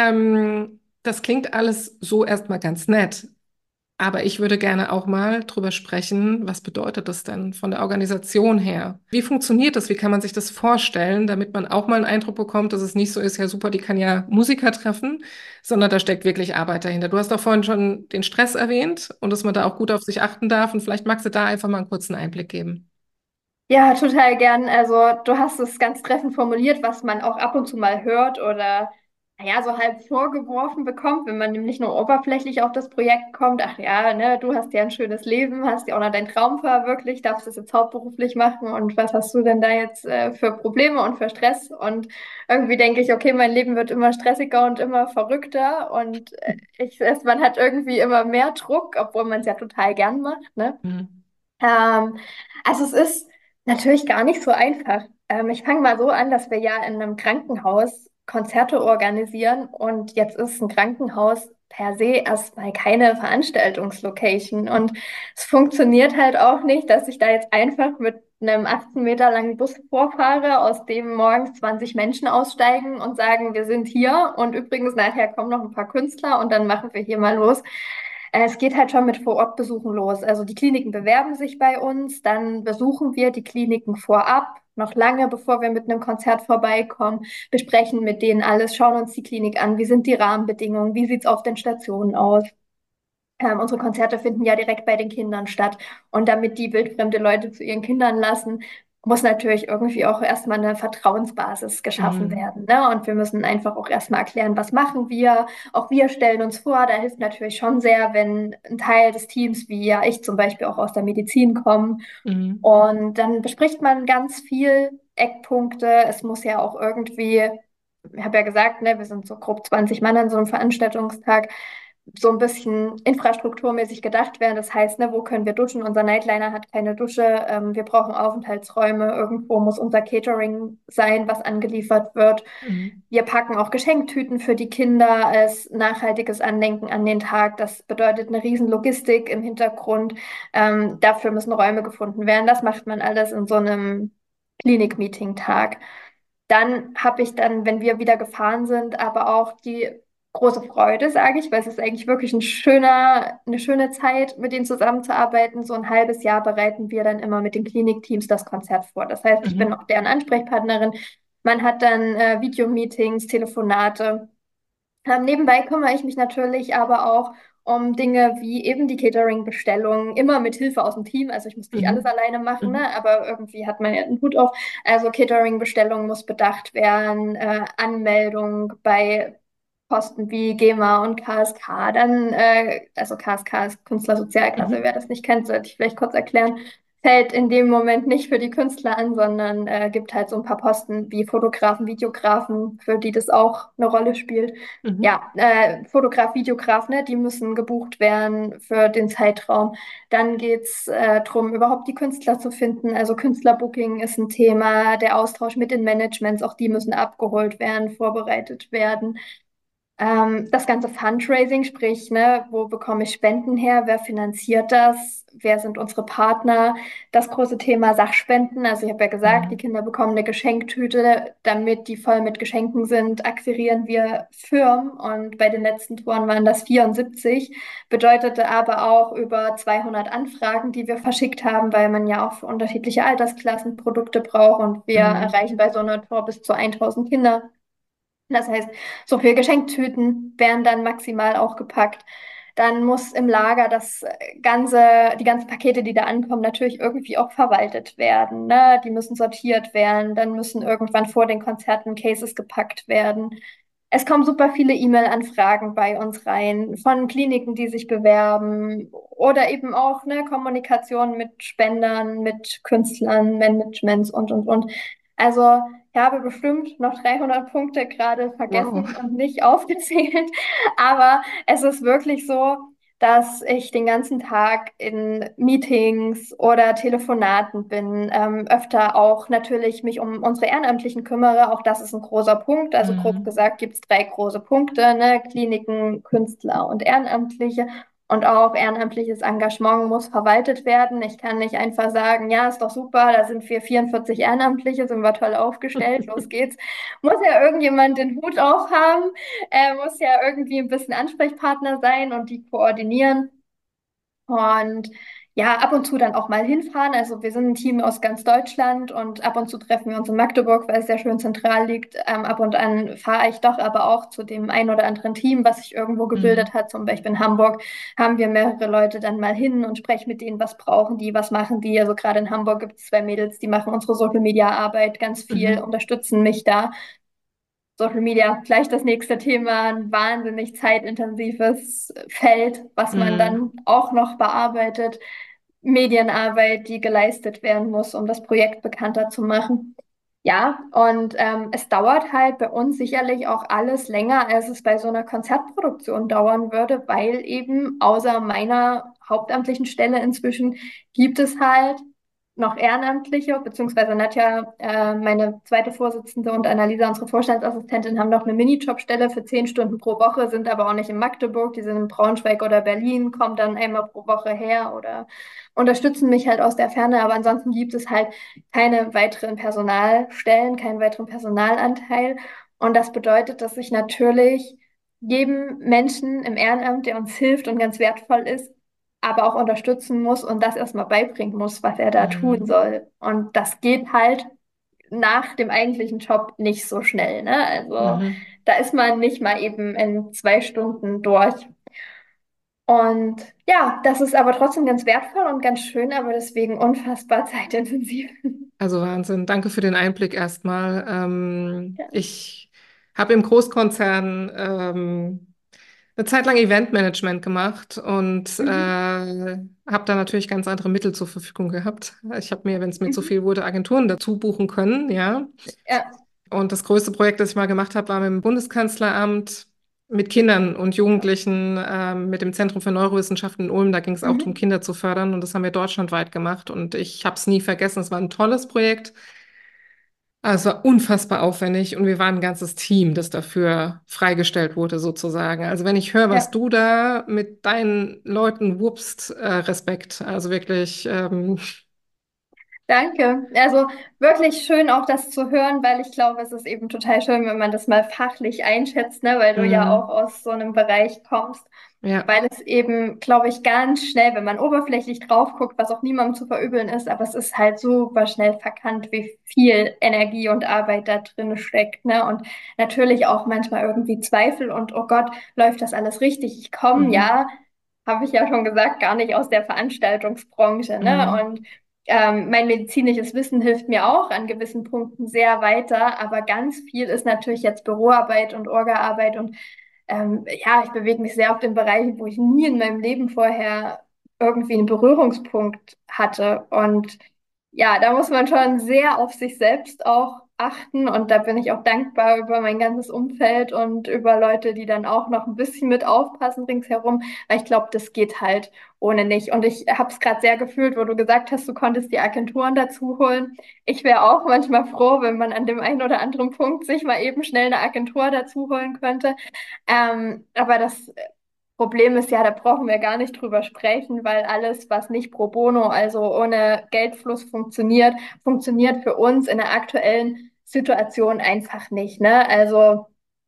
Das klingt alles so erstmal ganz nett. Aber ich würde gerne auch mal drüber sprechen, was bedeutet das denn von der Organisation her? Wie funktioniert das? Wie kann man sich das vorstellen, damit man auch mal einen Eindruck bekommt, dass es nicht so ist, ja super, die kann ja Musiker treffen, sondern da steckt wirklich Arbeit dahinter. Du hast auch vorhin schon den Stress erwähnt und dass man da auch gut auf sich achten darf und vielleicht magst du da einfach mal einen kurzen Einblick geben. Ja, total gern. Also du hast es ganz treffend formuliert, was man auch ab und zu mal hört oder naja, so halb vorgeworfen bekommt, wenn man nämlich nur oberflächlich auf das Projekt kommt. Ach ja, ne, du hast ja ein schönes Leben, hast ja auch noch deinen Traum verwirklicht, darfst das jetzt hauptberuflich machen und was hast du denn da jetzt für Probleme und für Stress? Und irgendwie denke ich, okay, mein Leben wird immer stressiger und immer verrückter und man hat irgendwie immer mehr Druck, obwohl man es ja total gern macht, ne? Mhm. Ähm, also es ist natürlich gar nicht so einfach. Ich fange mal so an, dass wir ja in einem Krankenhaus Konzerte organisieren und jetzt ist ein Krankenhaus per se erstmal keine Veranstaltungslocation und es funktioniert halt auch nicht, dass ich da jetzt einfach mit einem 18 Meter langen Bus vorfahre, aus dem morgens 20 Menschen aussteigen und sagen, wir sind hier und übrigens nachher kommen noch ein paar Künstler und dann machen wir hier mal los. Es geht halt schon mit Vorortbesuchen los. Also die Kliniken bewerben sich bei uns, dann besuchen wir die Kliniken vorab, noch lange bevor wir mit einem Konzert vorbeikommen, besprechen mit denen alles, schauen uns die Klinik an, wie sind die Rahmenbedingungen, wie sieht's auf den Stationen aus. Unsere Konzerte finden ja direkt bei den Kindern statt. Und damit die wildfremde Leute zu ihren Kindern lassen, muss natürlich irgendwie auch erstmal eine Vertrauensbasis geschaffen Mhm. werden. Ne? Und wir müssen einfach auch erstmal erklären, was machen wir. Auch wir stellen uns vor, da hilft natürlich schon sehr, wenn ein Teil des Teams, wie ja ich zum Beispiel auch aus der Medizin kommen. Mhm. Und dann bespricht man ganz viel Eckpunkte. Es muss ja auch irgendwie, ich habe ja gesagt, ne, wir sind so grob 20 Mann an so einem Veranstaltungstag, so ein bisschen infrastrukturmäßig gedacht werden. Das heißt, ne, wo können wir duschen? Unser Nightliner hat keine Dusche. Wir brauchen Aufenthaltsräume. Irgendwo muss unser Catering sein, was angeliefert wird. Mhm. Wir packen auch Geschenktüten für die Kinder als nachhaltiges Andenken an den Tag. Das bedeutet eine riesen Logistik im Hintergrund. Dafür müssen Räume gefunden werden. Das macht man alles in so einem Klinik-Meeting-Tag. Dann habe ich dann, wenn wir wieder gefahren sind, aber auch die große Freude, sage ich, weil es ist eigentlich wirklich eine schöne Zeit, mit denen zusammenzuarbeiten. So ein halbes Jahr bereiten wir dann immer mit den Klinikteams das Konzert vor. Das heißt, ich bin Mhm. auch deren Ansprechpartnerin. Man hat dann Videomeetings, Telefonate. Nebenbei kümmere ich mich natürlich aber auch um Dinge wie eben die Catering-Bestellung, immer mit Hilfe aus dem Team. Also ich muss nicht alles Mhm. alleine machen, Mhm. ne? Aber irgendwie hat man ja einen Hut auf. Also Catering-Bestellung muss bedacht werden, Anmeldung bei Posten wie GEMA und KSK. Dann, also KSK ist Künstlersozialkasse, wer Mhm. das nicht kennt, sollte ich vielleicht kurz erklären. Fällt in dem Moment nicht für die Künstler an, sondern gibt halt so ein paar Posten wie Fotografen, Videografen, für die das auch eine Rolle spielt. Mhm. Ja, Fotograf, Videograf, ne, die müssen gebucht werden für den Zeitraum. Dann geht's drum, überhaupt die Künstler zu finden. Also Künstlerbooking ist ein Thema, der Austausch mit den Managements, auch die müssen abgeholt werden, vorbereitet werden. Das ganze Fundraising, sprich, ne, wo bekomme ich Spenden her? Wer finanziert das? Wer sind unsere Partner? Das große Thema Sachspenden. Also ich habe ja gesagt, die Mhm. Kinder bekommen eine Geschenktüte. Damit die voll mit Geschenken sind, akquirieren wir Firmen. Und bei den letzten Touren waren das 74. Bedeutete aber auch über 200 Anfragen, die wir verschickt haben, weil man ja auch für unterschiedliche Altersklassen Produkte braucht. Und wir Mhm. erreichen bei so einer Tour bis zu 1000 Kinder. Das heißt, so viele Geschenktüten werden dann maximal auch gepackt. Dann muss im Lager die ganzen Pakete, die da ankommen, natürlich irgendwie auch verwaltet werden. Ne? Die müssen sortiert werden. Dann müssen irgendwann vor den Konzerten Cases gepackt werden. Es kommen super viele E-Mail-Anfragen bei uns rein von Kliniken, die sich bewerben oder eben auch ne, Kommunikation mit Spendern, mit Künstlern, Managements und. Also ich habe bestimmt noch 300 Punkte gerade Wow. vergessen und nicht aufgezählt, aber es ist wirklich so, dass ich den ganzen Tag in Meetings oder Telefonaten bin, öfter auch natürlich mich um unsere Ehrenamtlichen kümmere. Auch das ist ein großer Punkt. Also grob Mhm. gesagt gibt es drei große Punkte, ne? Kliniken, Künstler und Ehrenamtliche. Und auch ehrenamtliches Engagement muss verwaltet werden. Ich kann nicht einfach sagen, ja, ist doch super, da sind wir 44 Ehrenamtliche, sind wir toll aufgestellt, los geht's. Muss ja irgendjemand den Hut aufhaben, muss ja irgendwie ein bisschen Ansprechpartner sein und die koordinieren. Und ja, ab und zu dann auch mal hinfahren. Also wir sind ein Team aus ganz Deutschland und ab und zu treffen wir uns in Magdeburg, weil es sehr schön zentral liegt. Ab und an fahre ich doch aber auch zu dem ein oder anderen Team, was sich irgendwo Mhm. gebildet hat. Zum Beispiel in Hamburg haben wir mehrere Leute dann mal hin und sprechen mit denen, was brauchen die, was machen die. Also gerade in Hamburg gibt es zwei Mädels, die machen unsere Social Media Arbeit ganz viel, Mhm. unterstützen mich da. Social Media, gleich das nächste Thema, ein wahnsinnig zeitintensives Feld, was man Mhm. dann auch noch bearbeitet. Medienarbeit, die geleistet werden muss, um das Projekt bekannter zu machen. Ja, und es dauert halt bei uns sicherlich auch alles länger, als es bei so einer Konzertproduktion dauern würde, weil eben außer meiner hauptamtlichen Stelle inzwischen gibt es halt noch Ehrenamtliche, beziehungsweise Nadja, meine zweite Vorsitzende und Annalisa, unsere Vorstandsassistentin, haben noch eine Minijobstelle für 10 Stunden pro Woche, sind aber auch nicht in Magdeburg, die sind in Braunschweig oder Berlin, kommen dann einmal pro Woche her oder unterstützen mich halt aus der Ferne. Aber ansonsten gibt es halt keine weiteren Personalstellen, keinen weiteren Personalanteil. Und das bedeutet, dass ich natürlich jedem Menschen im Ehrenamt, der uns hilft und ganz wertvoll ist, aber auch unterstützen muss und das erstmal beibringen muss, was er da tun Mhm. soll. Und das geht halt nach dem eigentlichen Job nicht so schnell, ne? Also Mhm. da ist man nicht mal eben in 2 Stunden durch. Und ja, das ist aber trotzdem ganz wertvoll und ganz schön, aber deswegen unfassbar zeitintensiv. Also Wahnsinn. Danke für den Einblick erstmal. Ja. Ich habe im Großkonzern eine Zeit lang Eventmanagement gemacht und Mhm. habe da natürlich ganz andere Mittel zur Verfügung gehabt. Ich habe mir, wenn es mir zu Mhm. viel wurde, Agenturen dazu buchen können, ja. Ja. Und das größte Projekt, das ich mal gemacht habe, war mit dem Bundeskanzleramt. mit Kindern und Jugendlichen, mit dem Zentrum für Neurowissenschaften in Ulm. Da ging es auch darum, Mhm. Kinder zu fördern und das haben wir deutschlandweit gemacht und ich habe es nie vergessen. Es war ein tolles Projekt. Also es war unfassbar aufwendig und wir waren ein ganzes Team, das dafür freigestellt wurde, sozusagen. Also wenn ich höre, was Ja. du da mit deinen Leuten wuppst, Respekt. Also wirklich, Danke. Also wirklich schön auch das zu hören, weil ich glaube, es ist eben total schön, wenn man das mal fachlich einschätzt, ne, weil du ja auch mm, aus so einem Bereich kommst, ja, weil es eben, glaube ich, ganz schnell, wenn man oberflächlich drauf guckt, was auch niemandem zu verübeln ist, aber es ist halt super schnell verkannt, wie viel Energie und Arbeit da drin steckt, ne, und natürlich auch manchmal irgendwie Zweifel und oh Gott, läuft das alles richtig? Ich komme mhm, ja, habe ich ja schon gesagt, gar nicht aus der Veranstaltungsbranche, ne, mm, und mein medizinisches Wissen hilft mir auch an gewissen Punkten sehr weiter, aber ganz viel ist natürlich jetzt Büroarbeit und Orgaarbeit und ja, ich bewege mich sehr auf den Bereichen, wo ich nie in meinem Leben vorher irgendwie einen Berührungspunkt hatte. Und ja, da muss man schon sehr auf sich selbst auch achten. Und da bin ich auch dankbar über mein ganzes Umfeld und über Leute, die dann auch noch ein bisschen mit aufpassen ringsherum. Weil ich glaube, das geht halt ohne nicht. Und ich habe es gerade sehr gefühlt, wo du gesagt hast, du konntest die Agenturen dazu holen. Ich wäre auch manchmal froh, wenn man an dem einen oder anderen Punkt sich mal eben schnell eine Agentur dazu holen könnte. Aber das Problem ist ja, da brauchen wir gar nicht drüber sprechen, weil alles, was nicht pro bono, also ohne Geldfluss funktioniert, funktioniert für uns in der aktuellen Situation einfach nicht, ne? Also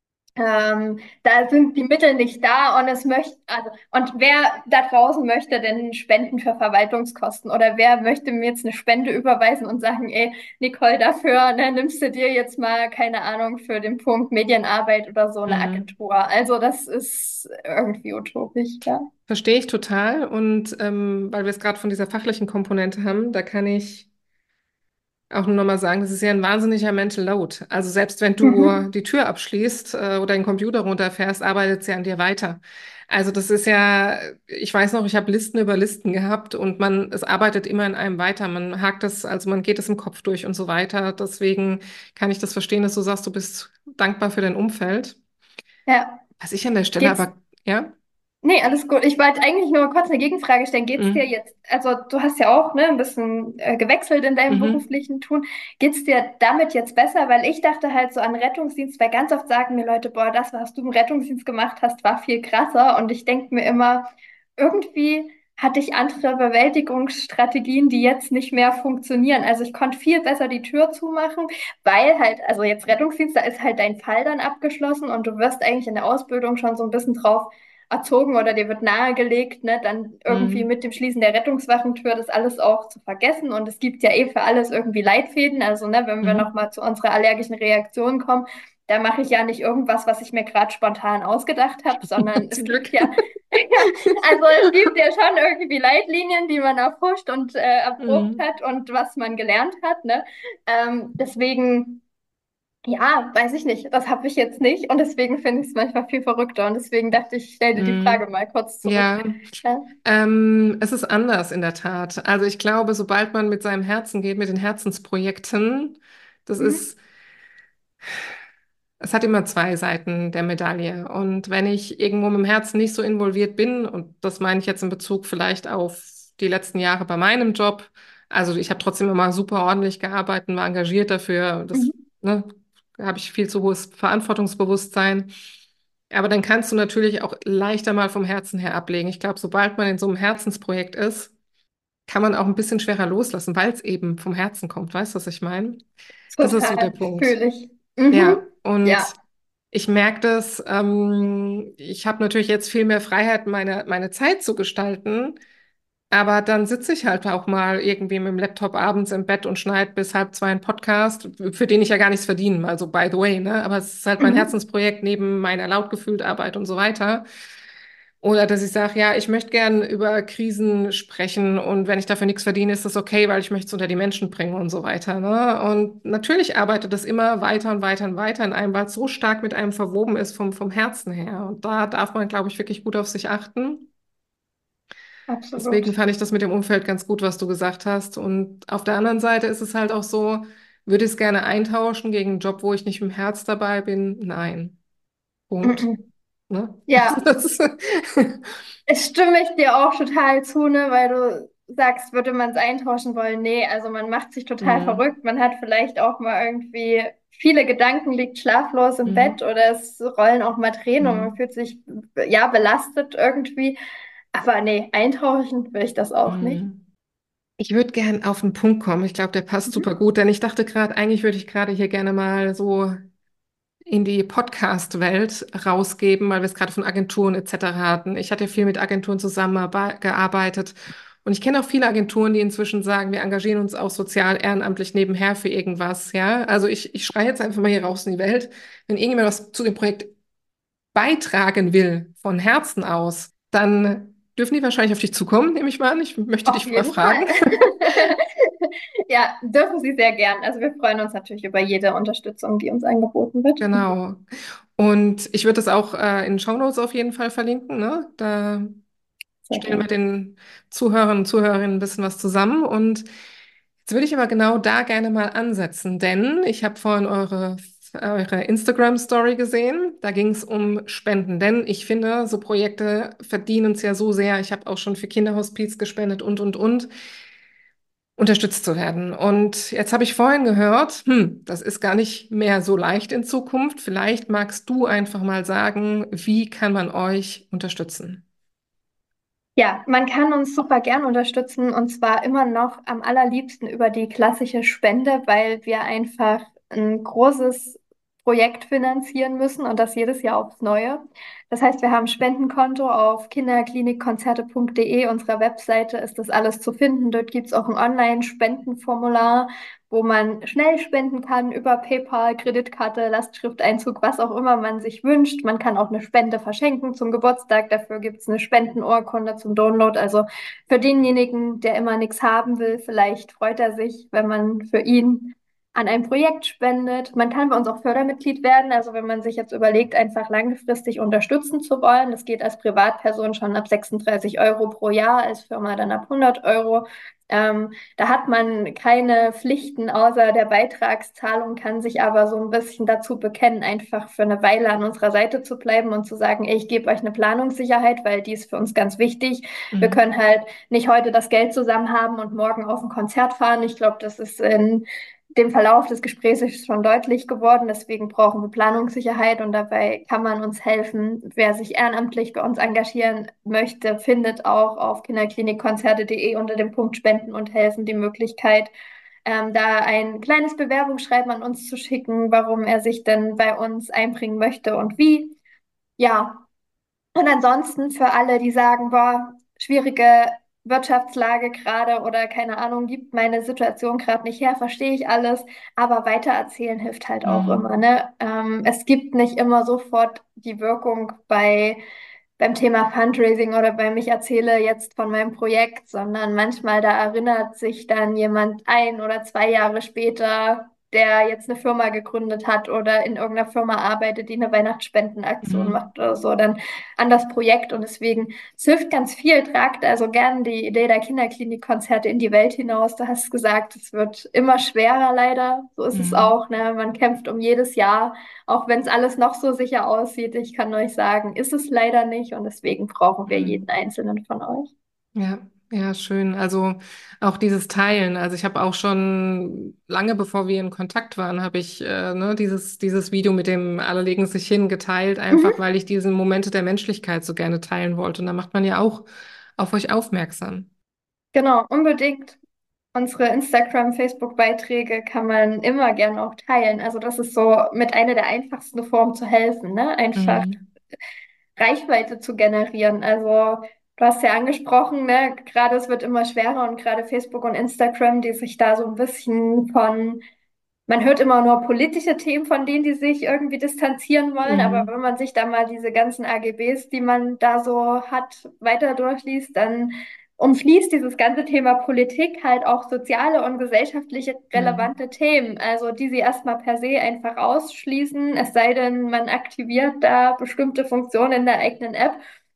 da sind die Mittel nicht da und es möchte, also, und wer da draußen möchte denn spenden für Verwaltungskosten oder wer möchte mir jetzt eine Spende überweisen und sagen, ey, Nicole, dafür, ne, nimmst du dir jetzt mal, keine Ahnung, für den Punkt Medienarbeit oder so eine mm. Agentur. Also das ist irgendwie utopisch, ja. Verstehe ich total. Und weil wir es gerade von dieser fachlichen Komponente haben, da kann ich auch nur noch mal sagen, das ist ja ein wahnsinniger Mental Load. Also selbst wenn du Mhm. die Tür abschließt oder den Computer runterfährst, arbeitet es ja an dir weiter. Also das ist ja, ich weiß noch, ich habe Listen über Listen gehabt und es arbeitet immer in einem weiter. Man hakt es, also man geht es im Kopf durch und so weiter. Deswegen kann ich das verstehen, dass du sagst, du bist dankbar für dein Umfeld. Ja. Was ich an der Stelle Geht's aber, ja, Nee, alles gut. Ich wollte eigentlich nur kurz eine Gegenfrage stellen. Geht's dir mm, jetzt, also du hast ja auch ne, ein bisschen gewechselt in deinem mhm, beruflichen Tun. Geht's dir damit jetzt besser? Weil ich dachte halt so an Rettungsdienst, weil ganz oft sagen mir Leute, boah, das, was du im Rettungsdienst gemacht hast, war viel krasser. Und ich denke mir immer, irgendwie hatte ich andere Bewältigungsstrategien, die jetzt nicht mehr funktionieren. Also ich konnte viel besser die Tür zumachen, weil halt, also jetzt Rettungsdienst, da ist halt dein Fall dann abgeschlossen und du wirst eigentlich in der Ausbildung schon so ein bisschen drauf erzogen oder dir wird nahegelegt, ne, dann irgendwie mm, mit dem Schließen der Rettungswachentür das alles auch zu vergessen. Und es gibt ja eh für alles irgendwie Leitfäden. Also, ne, wenn wir mhm. nochmal zu unserer allergischen Reaktion kommen, da mache ich ja nicht irgendwas, was ich mir gerade spontan ausgedacht habe, sondern es Zum gibt Glück. ja, ja, also es gibt ja schon irgendwie Leitlinien, die man erforscht und erprobt Mm, hat und was man gelernt hat, ne? Deswegen. Ja, weiß ich nicht. Das habe ich jetzt nicht und deswegen finde ich es manchmal viel verrückter und deswegen dachte ich, ich stelle dir die Frage mm. mal kurz zurück. Ja, Ja. es ist anders in der Tat. Also ich glaube, sobald man mit seinem Herzen geht, mit den Herzensprojekten, das Mhm. ist, es hat immer zwei Seiten der Medaille. Und wenn ich irgendwo mit dem Herzen nicht so involviert bin, und das meine ich jetzt in Bezug vielleicht auf die letzten Jahre bei meinem Job, also ich habe trotzdem immer super ordentlich gearbeitet, war engagiert dafür, Mhm. das, ne, da habe ich viel zu hohes Verantwortungsbewusstsein. Aber dann kannst du natürlich auch leichter mal vom Herzen her ablegen. Ich glaube, sobald man in so einem Herzensprojekt ist, kann man auch ein bisschen schwerer loslassen, weil es eben vom Herzen kommt. Weißt du, was ich meine? Das ist so der Total, Punkt. fühle ich. Mhm. Ja, und Ja, ich merke das, ich habe natürlich jetzt viel mehr Freiheit, meine Zeit zu gestalten, aber dann sitze ich halt auch mal irgendwie mit dem Laptop abends im Bett und schneide bis halb zwei einen Podcast, für den ich ja gar nichts verdiene, also by the way, ne? Aber es ist halt mein mhm. Herzensprojekt neben meiner lautgefühlt Arbeit und so weiter. Oder dass ich sage, ja, ich möchte gern über Krisen sprechen und wenn ich dafür nichts verdiene, ist das okay, weil ich möchte es unter die Menschen bringen und so weiter, ne? Und natürlich arbeitet das immer weiter und weiter und weiter in einem, weil es so stark mit einem verwoben ist vom Herzen her. Und da darf man, glaube ich, wirklich gut auf sich achten. Deswegen Absolut. fand ich das mit dem Umfeld ganz gut, was du gesagt hast. Und auf der anderen Seite ist es halt auch so, würde ich es gerne eintauschen gegen einen Job, wo ich nicht im Herz dabei bin? Nein. Punkt. Mhm. Ne? Also Ja, das, es stimme ich dir auch total zu, ne, weil du sagst, würde man es eintauschen wollen? Nee, also man macht sich total mm, verrückt. Man hat vielleicht auch mal irgendwie viele Gedanken, liegt schlaflos im Bett mm, oder es rollen auch mal Tränen und man mm, fühlt sich ja belastet irgendwie. Aber nee, eintauschen will ich das auch nicht. mm. Ich würde gern auf den Punkt kommen. Ich glaube, der passt super Mhm. gut, denn ich dachte gerade, eigentlich würde ich gerade hier gerne mal so in die Podcast-Welt rausgeben, weil wir es gerade von Agenturen etc. hatten. Ich hatte ja viel mit Agenturen zusammengearbeitet und ich kenne auch viele Agenturen, die inzwischen sagen, wir engagieren uns auch sozial ehrenamtlich nebenher für irgendwas. Ja, also ich schreie jetzt einfach mal hier raus in die Welt. Wenn irgendjemand was zu dem Projekt beitragen will, von Herzen aus, dann dürfen die wahrscheinlich auf dich zukommen, nehme ich mal an. Ich möchte Auf dich mal jeden Fall. fragen. Ja, dürfen Sie sehr gern. Also wir freuen uns natürlich über jede Unterstützung, die uns angeboten wird. Genau. Und ich würde das auch in den Shownotes auf jeden Fall verlinken, ne? Da Sehr stellen wir gern. den Zuhörern und Zuhörerinnen ein bisschen was zusammen. Und jetzt würde ich aber genau da gerne mal ansetzen, denn ich habe vorhin eure Instagram-Story gesehen. Da ging es um Spenden, denn ich finde, so Projekte verdienen es ja so sehr. Ich habe auch schon für Kinderhospiz gespendet und, unterstützt zu werden. Und jetzt habe ich vorhin gehört, das ist gar nicht mehr so leicht in Zukunft. Vielleicht magst du einfach mal sagen, wie kann man euch unterstützen? Ja, man kann uns super gern unterstützen und zwar immer noch am allerliebsten über die klassische Spende, weil wir einfach ein großes Projekt finanzieren müssen und das jedes Jahr aufs Neue. Das heißt, wir haben ein Spendenkonto auf kinderklinikkonzerte.de, unserer Webseite ist das alles zu finden. Dort gibt es auch ein Online-Spendenformular, wo man schnell spenden kann über PayPal, Kreditkarte, Lastschrifteinzug, was auch immer man sich wünscht. Man kann auch eine Spende verschenken zum Geburtstag. Dafür gibt es eine Spendenurkunde zum Download. Also für denjenigen, der immer nichts haben will, vielleicht freut er sich, wenn man für ihn an ein Projekt spendet. Man kann bei uns auch Fördermitglied werden. Also wenn man sich jetzt überlegt, einfach langfristig unterstützen zu wollen, das geht als Privatperson schon ab 36 Euro pro Jahr, als Firma dann ab 100 Euro. Da hat man keine Pflichten außer der Beitragszahlung, kann sich aber so ein bisschen dazu bekennen, einfach für eine Weile an unserer Seite zu bleiben und zu sagen, ey, ich gebe euch eine Planungssicherheit, weil die ist für uns ganz wichtig. Wir Mhm. können halt nicht heute das Geld zusammen haben und morgen auf ein Konzert fahren. Ich glaube, das ist in dem Verlauf des Gesprächs ist schon deutlich geworden. Deswegen brauchen wir Planungssicherheit und dabei kann man uns helfen. Wer sich ehrenamtlich bei uns engagieren möchte, findet auch auf kinderklinikkonzerte.de unter dem Punkt Spenden und Helfen die Möglichkeit, da ein kleines Bewerbungsschreiben an uns zu schicken, warum er sich denn bei uns einbringen möchte und wie. Ja, und ansonsten für alle, die sagen, boah, schwierige Wirtschaftslage gerade oder keine Ahnung, gibt meine Situation gerade nicht her, verstehe ich alles, aber weitererzählen hilft halt auch immer, Mhm. ne? Es gibt nicht immer sofort die Wirkung beim Thema Fundraising oder beim ich erzähle jetzt von meinem Projekt, sondern manchmal da erinnert sich dann jemand ein oder 2 Jahre später, der jetzt eine Firma gegründet hat oder in irgendeiner Firma arbeitet, die eine Weihnachtsspendenaktion Mhm. macht oder so, dann an das Projekt und deswegen, es hilft ganz viel, tragt also gern die Idee der Kinderklinikkonzerte in die Welt hinaus. Du hast gesagt, es wird immer schwerer leider, so ist es Mhm. auch, ne? Man kämpft um jedes Jahr, auch wenn es alles noch so sicher aussieht. Ich kann euch sagen, ist es leider nicht und deswegen brauchen wir jeden Mhm. einzelnen von euch. Ja, ja, schön. Also auch dieses Teilen. Also ich habe auch schon lange bevor wir in Kontakt waren, habe ich ne, dieses Video mit dem Alle legen sich hin geteilt, einfach Mhm. weil ich diese Momente der Menschlichkeit so gerne teilen wollte. Und da macht man ja auch auf euch aufmerksam. Genau, unbedingt. Unsere Instagram, Facebook-Beiträge kann man immer gern auch teilen. Also das ist so mit einer der einfachsten Formen zu helfen, ne? Einfach Mhm. Reichweite zu generieren. Also du hast ja angesprochen, ne, gerade es wird immer schwerer und gerade Facebook und Instagram, die sich da so ein bisschen von, man hört immer nur politische Themen, von denen die sich irgendwie distanzieren wollen, aber Mhm. wenn man sich da mal diese ganzen AGBs, die man da so hat, weiter durchliest, dann umfließt dieses ganze Thema Politik halt auch soziale und gesellschaftliche Mhm. relevante Themen, also die sie erstmal per se einfach ausschließen, es sei denn, man aktiviert da bestimmte Funktionen in der eigenen App.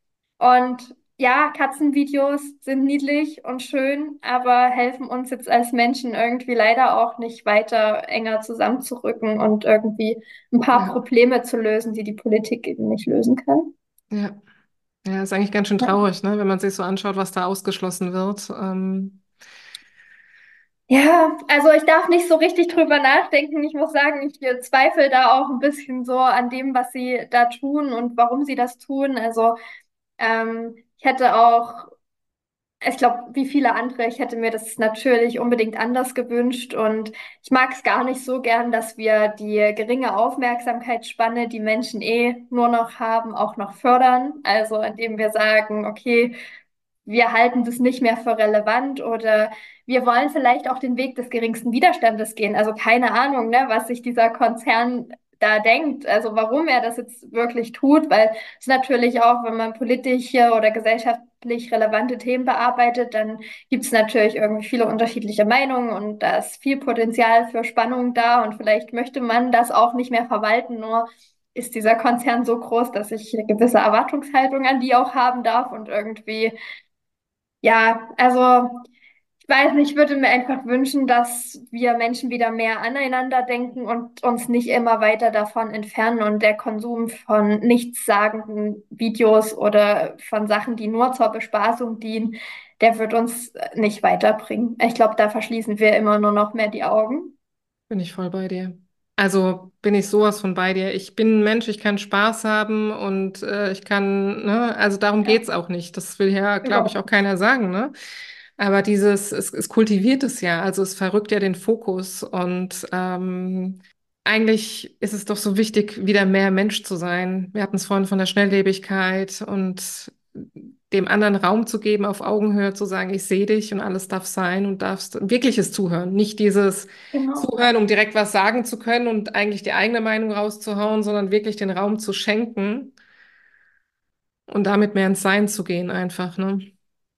Und ja, Katzenvideos sind niedlich und schön, aber helfen uns jetzt als Menschen irgendwie leider auch nicht weiter enger zusammenzurücken und irgendwie ein paar Ja. Probleme zu lösen, die die Politik eben nicht lösen kann. Ja. Ja, ist eigentlich ganz schön Ja. traurig, ne, wenn man sich so anschaut, was da ausgeschlossen wird. Ja, also ich darf nicht so richtig drüber nachdenken. Ich muss sagen, ich zweifle da auch ein bisschen so an dem, was sie da tun und warum sie das tun. Also ich hätte auch, ich glaube, wie viele andere, ich hätte mir das natürlich unbedingt anders gewünscht und ich mag es gar nicht so gern, dass wir die geringe Aufmerksamkeitsspanne, die Menschen eh nur noch haben, auch noch fördern. Also indem wir sagen, okay, wir halten das nicht mehr für relevant oder wir wollen vielleicht auch den Weg des geringsten Widerstandes gehen. Also keine Ahnung, ne, was sich dieser Konzern da denkt, also warum er das jetzt wirklich tut, weil es natürlich auch, wenn man politische oder gesellschaftlich relevante Themen bearbeitet, dann gibt es natürlich irgendwie viele unterschiedliche Meinungen und da ist viel Potenzial für Spannung da und vielleicht möchte man das auch nicht mehr verwalten, nur ist dieser Konzern so groß, dass ich eine gewisse Erwartungshaltung an die auch haben darf und irgendwie ja, also ich weiß nicht, ich würde mir einfach wünschen, dass wir Menschen wieder mehr aneinander denken und uns nicht immer weiter davon entfernen und der Konsum von nichtssagenden Videos oder von Sachen, die nur zur Bespaßung dienen, der wird uns nicht weiterbringen. Ich glaube, da verschließen wir immer nur noch mehr die Augen. Bin ich voll bei dir. Also bin ich sowas von bei dir. Ich bin ein Mensch, ich kann Spaß haben und ich kann, ne, also darum Ja, geht's auch nicht. Das will ja, glaube ich, überhaupt auch nicht. keiner sagen, ne? Aber dieses, es kultiviert es ja, also es verrückt ja den Fokus und eigentlich ist es doch so wichtig, wieder mehr Mensch zu sein. Wir hatten es vorhin von der Schnelllebigkeit und dem anderen Raum zu geben, auf Augenhöhe zu sagen, ich sehe dich und alles darf sein und darfst wirkliches Zuhören, nicht dieses Genau. Zuhören, um direkt was sagen zu können und eigentlich die eigene Meinung rauszuhauen, sondern wirklich den Raum zu schenken und damit mehr ins Sein zu gehen einfach, ne?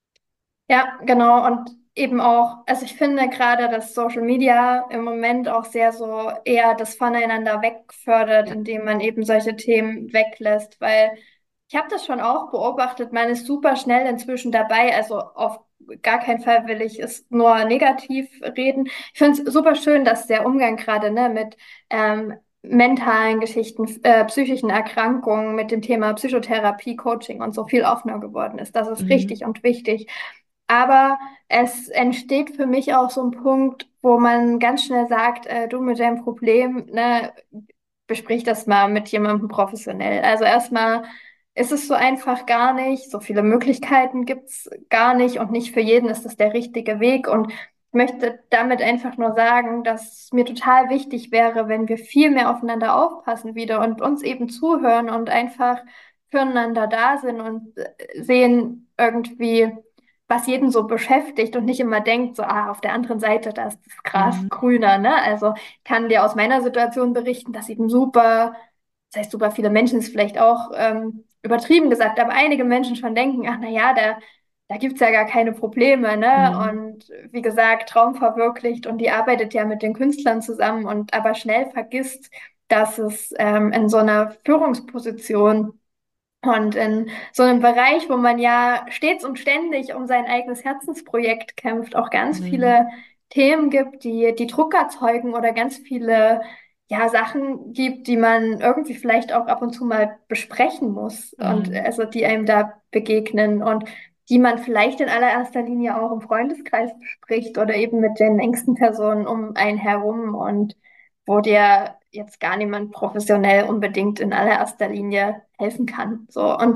Ja, genau. Und eben auch, also ich finde gerade, dass Social Media im Moment auch sehr so eher das Voneinander wegfördert, Ja. indem man eben solche Themen weglässt, weil ich habe das schon auch beobachtet, man ist super schnell inzwischen dabei, also auf gar keinen Fall will ich es nur negativ reden. Ich finde es super schön, dass der Umgang gerade ne, mit mentalen Geschichten, psychischen Erkrankungen, mit dem Thema Psychotherapie, Coaching und so viel offener geworden ist. Das ist richtig Mhm. und wichtig. Aber es entsteht für mich auch so ein Punkt, wo man ganz schnell sagt, du mit deinem Problem, ne, besprich das mal mit jemandem professionell. Also erstmal ist es so einfach gar nicht, so viele Möglichkeiten gibt's gar nicht und nicht für jeden ist das der richtige Weg. Und ich möchte damit einfach nur sagen, dass es mir total wichtig wäre, wenn wir viel mehr aufeinander aufpassen wieder und uns eben zuhören und einfach füreinander da sind und sehen irgendwie, was jeden so beschäftigt und nicht immer denkt, so, ah, auf der anderen Seite, da ist das Gras Mhm. grüner, ne? Also ich kann dir aus meiner Situation berichten, dass eben super, das heißt super viele Menschen ist vielleicht auch übertrieben gesagt, aber einige Menschen schon denken, ach na ja, da gibt's ja gar keine Probleme, ne? Mhm. Und wie gesagt, Traum verwirklicht und die arbeitet ja mit den Künstlern zusammen und aber schnell vergisst, dass es in so einer Führungsposition und in so einem Bereich, wo man ja stets und ständig um sein eigenes Herzensprojekt kämpft, auch ganz Mhm. viele Themen gibt, die Druck erzeugen oder ganz viele ja, Sachen gibt, die man irgendwie vielleicht auch ab und zu mal besprechen muss und Mhm. also die einem da begegnen und die man vielleicht in allererster Linie auch im Freundeskreis bespricht oder eben mit den engsten Personen um einen herum und wo dir jetzt gar niemand professionell unbedingt in allererster Linie helfen kann. So. Und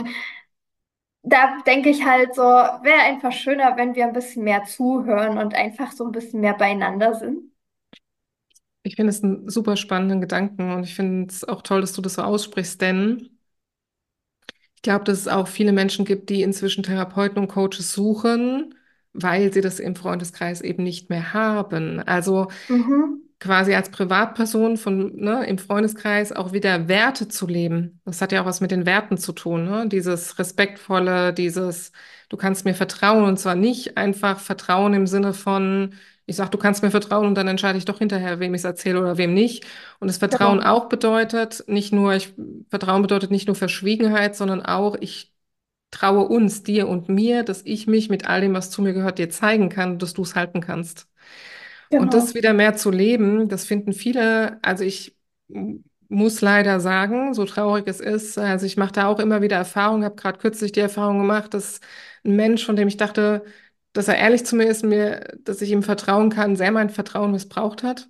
da denke ich halt so, wäre einfach schöner, wenn wir ein bisschen mehr zuhören und einfach so ein bisschen mehr beieinander sind. Ich finde es einen super spannenden Gedanken und ich finde es auch toll, dass du das so aussprichst, denn ich glaube, dass es auch viele Menschen gibt, die inzwischen Therapeuten und Coaches suchen, weil sie das im Freundeskreis eben nicht mehr haben. Also Mhm. quasi als Privatperson von, ne, im Freundeskreis auch wieder Werte zu leben. Das hat ja auch was mit den Werten zu tun, ne? Dieses Respektvolle, dieses, du kannst mir vertrauen und zwar nicht einfach Vertrauen im Sinne von, ich sag, du kannst mir vertrauen und dann entscheide ich doch hinterher, wem ich es erzähle oder wem nicht. Und das Vertrauen Genau, auch bedeutet nicht nur, Vertrauen bedeutet nicht nur Verschwiegenheit, sondern auch, ich traue uns, dir und mir, dass ich mich mit all dem, was zu mir gehört, dir zeigen kann, dass du es halten kannst. Und das genau. wieder mehr zu leben, das finden viele, also ich muss leider sagen, so traurig es ist, also ich mache da auch immer wieder Erfahrungen, habe gerade kürzlich die Erfahrung gemacht, dass ein Mensch, von dem ich dachte, dass er ehrlich zu mir ist, dass ich ihm vertrauen kann, sehr mein Vertrauen missbraucht hat.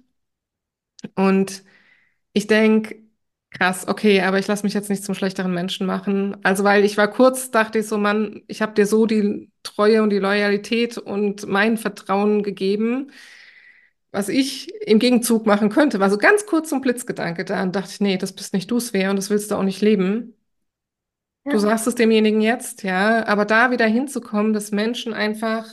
Und ich denke, krass, okay, aber ich lasse mich jetzt nicht zum schlechteren Menschen machen. Also, weil ich war kurz, dachte ich so, Mann, ich habe dir so die Treue und die Loyalität und mein Vertrauen gegeben. Was ich im Gegenzug machen könnte, war so ganz kurz so ein Blitzgedanke da und dachte ich, nee, das bist nicht du, Svea, und das willst du auch nicht leben. Du Ja. sagst es demjenigen jetzt, ja, aber da wieder hinzukommen, dass Menschen einfach,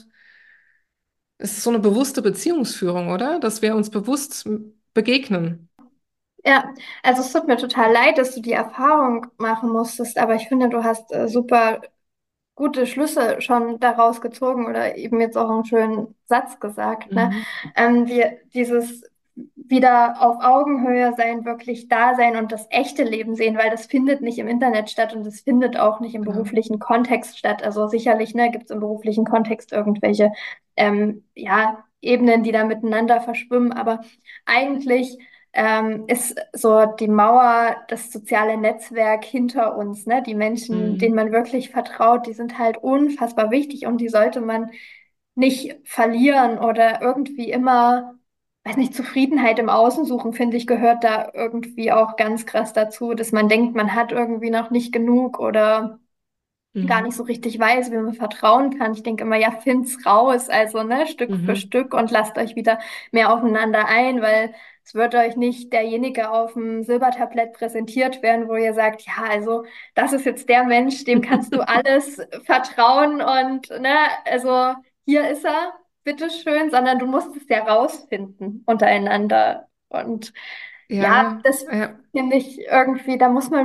es ist so eine bewusste Beziehungsführung, oder? Dass wir uns bewusst begegnen. Ja, also es tut mir total leid, dass du die Erfahrung machen musstest, aber ich finde, du hast super gute Schlüsse schon daraus gezogen oder eben jetzt auch einen schönen Satz gesagt, ne? Mhm. Dieses wieder auf Augenhöhe sein, wirklich da sein und das echte Leben sehen, weil das findet nicht im Internet statt und es findet auch nicht im Genau. beruflichen Kontext statt. Also sicherlich, ne, gibt es im beruflichen Kontext irgendwelche ja, Ebenen, die da miteinander verschwimmen, aber eigentlich ist so die Mauer, das soziale Netzwerk hinter uns, ne? Die Menschen, denen Mhm. man wirklich vertraut, die sind halt unfassbar wichtig und die sollte man nicht verlieren oder irgendwie immer, weiß nicht, Zufriedenheit im Außen suchen, finde ich, gehört da irgendwie auch ganz krass dazu, dass man denkt, man hat irgendwie noch nicht genug oder gar Mhm. nicht so richtig weiß, wie man vertrauen kann. Ich denke immer, ja, find's raus, also ne, Stück für Mhm. Stück und lasst euch wieder mehr aufeinander ein, weil es wird euch nicht derjenige auf dem Silbertablett präsentiert werden, wo ihr sagt, ja, also das ist jetzt der Mensch, dem kannst du alles vertrauen und ne, also hier ist er, bitteschön, sondern du musst es ja rausfinden untereinander. Und ja, Ja, das ja. finde ich irgendwie,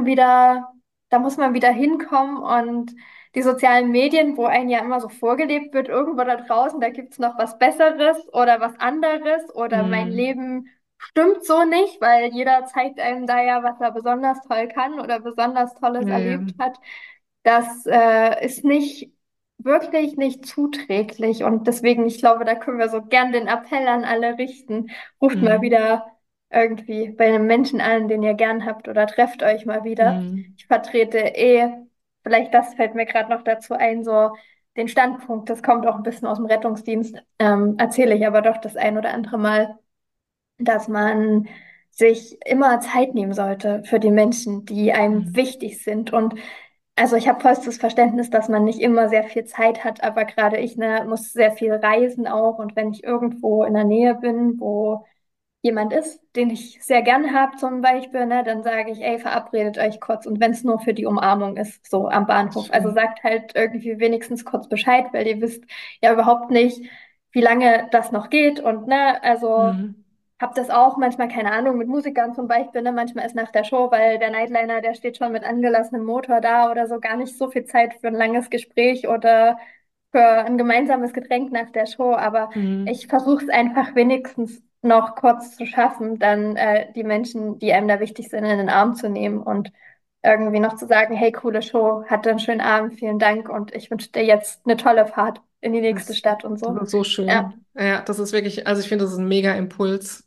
da muss man wieder hinkommen und die sozialen Medien, wo einem ja immer so vorgelebt wird, irgendwo da draußen, da gibt's noch was Besseres oder was anderes oder mein Mhm. Leben stimmt so nicht, weil jeder zeigt einem da ja, was er besonders toll kann oder besonders Tolles Ja, ja. erlebt hat. Das ist nicht wirklich nicht zuträglich und deswegen, ich glaube, da können wir so gern den Appell an alle richten. Ruft mal Mhm. wieder irgendwie bei einem Menschen an, den ihr gern habt oder trefft euch mal wieder. Mhm. Ich vertrete eh, vielleicht das fällt mir gerade noch dazu ein, so den Standpunkt, das kommt auch ein bisschen aus dem Rettungsdienst, erzähle ich aber doch das ein oder andere Mal, dass man sich immer Zeit nehmen sollte für die Menschen, die einem Mhm. wichtig sind. Und also ich habe vollstes Verständnis, dass man nicht immer sehr viel Zeit hat, aber gerade ich, ne, muss sehr viel reisen auch. Und wenn ich irgendwo in der Nähe bin, wo jemand ist, den ich sehr gern habe zum Beispiel, ne, dann sage ich, ey, verabredet euch kurz. Und wenn es nur für die Umarmung ist, so am Bahnhof. Also Schön. sagt halt irgendwie wenigstens kurz Bescheid, weil ihr wisst ja überhaupt nicht, wie lange das noch geht. Und ne, also Mhm. hab das auch manchmal, keine Ahnung, mit Musikern zum Beispiel, ne? Manchmal ist nach der Show, weil der Nightliner, der steht schon mit angelassenem Motor da oder so, gar nicht so viel Zeit für ein langes Gespräch oder für ein gemeinsames Getränk nach der Show. Aber Mhm. ich versuche es einfach wenigstens noch kurz zu schaffen, dann die Menschen, die einem da wichtig sind, in den Arm zu nehmen und irgendwie noch zu sagen, hey, coole Show, hatte einen schönen Abend, vielen Dank und ich wünsche dir jetzt eine tolle Fahrt in die nächste Das, Stadt und das so. ist so Ja, schön. Ja, das ist wirklich, also ich finde, das ist ein mega Impuls.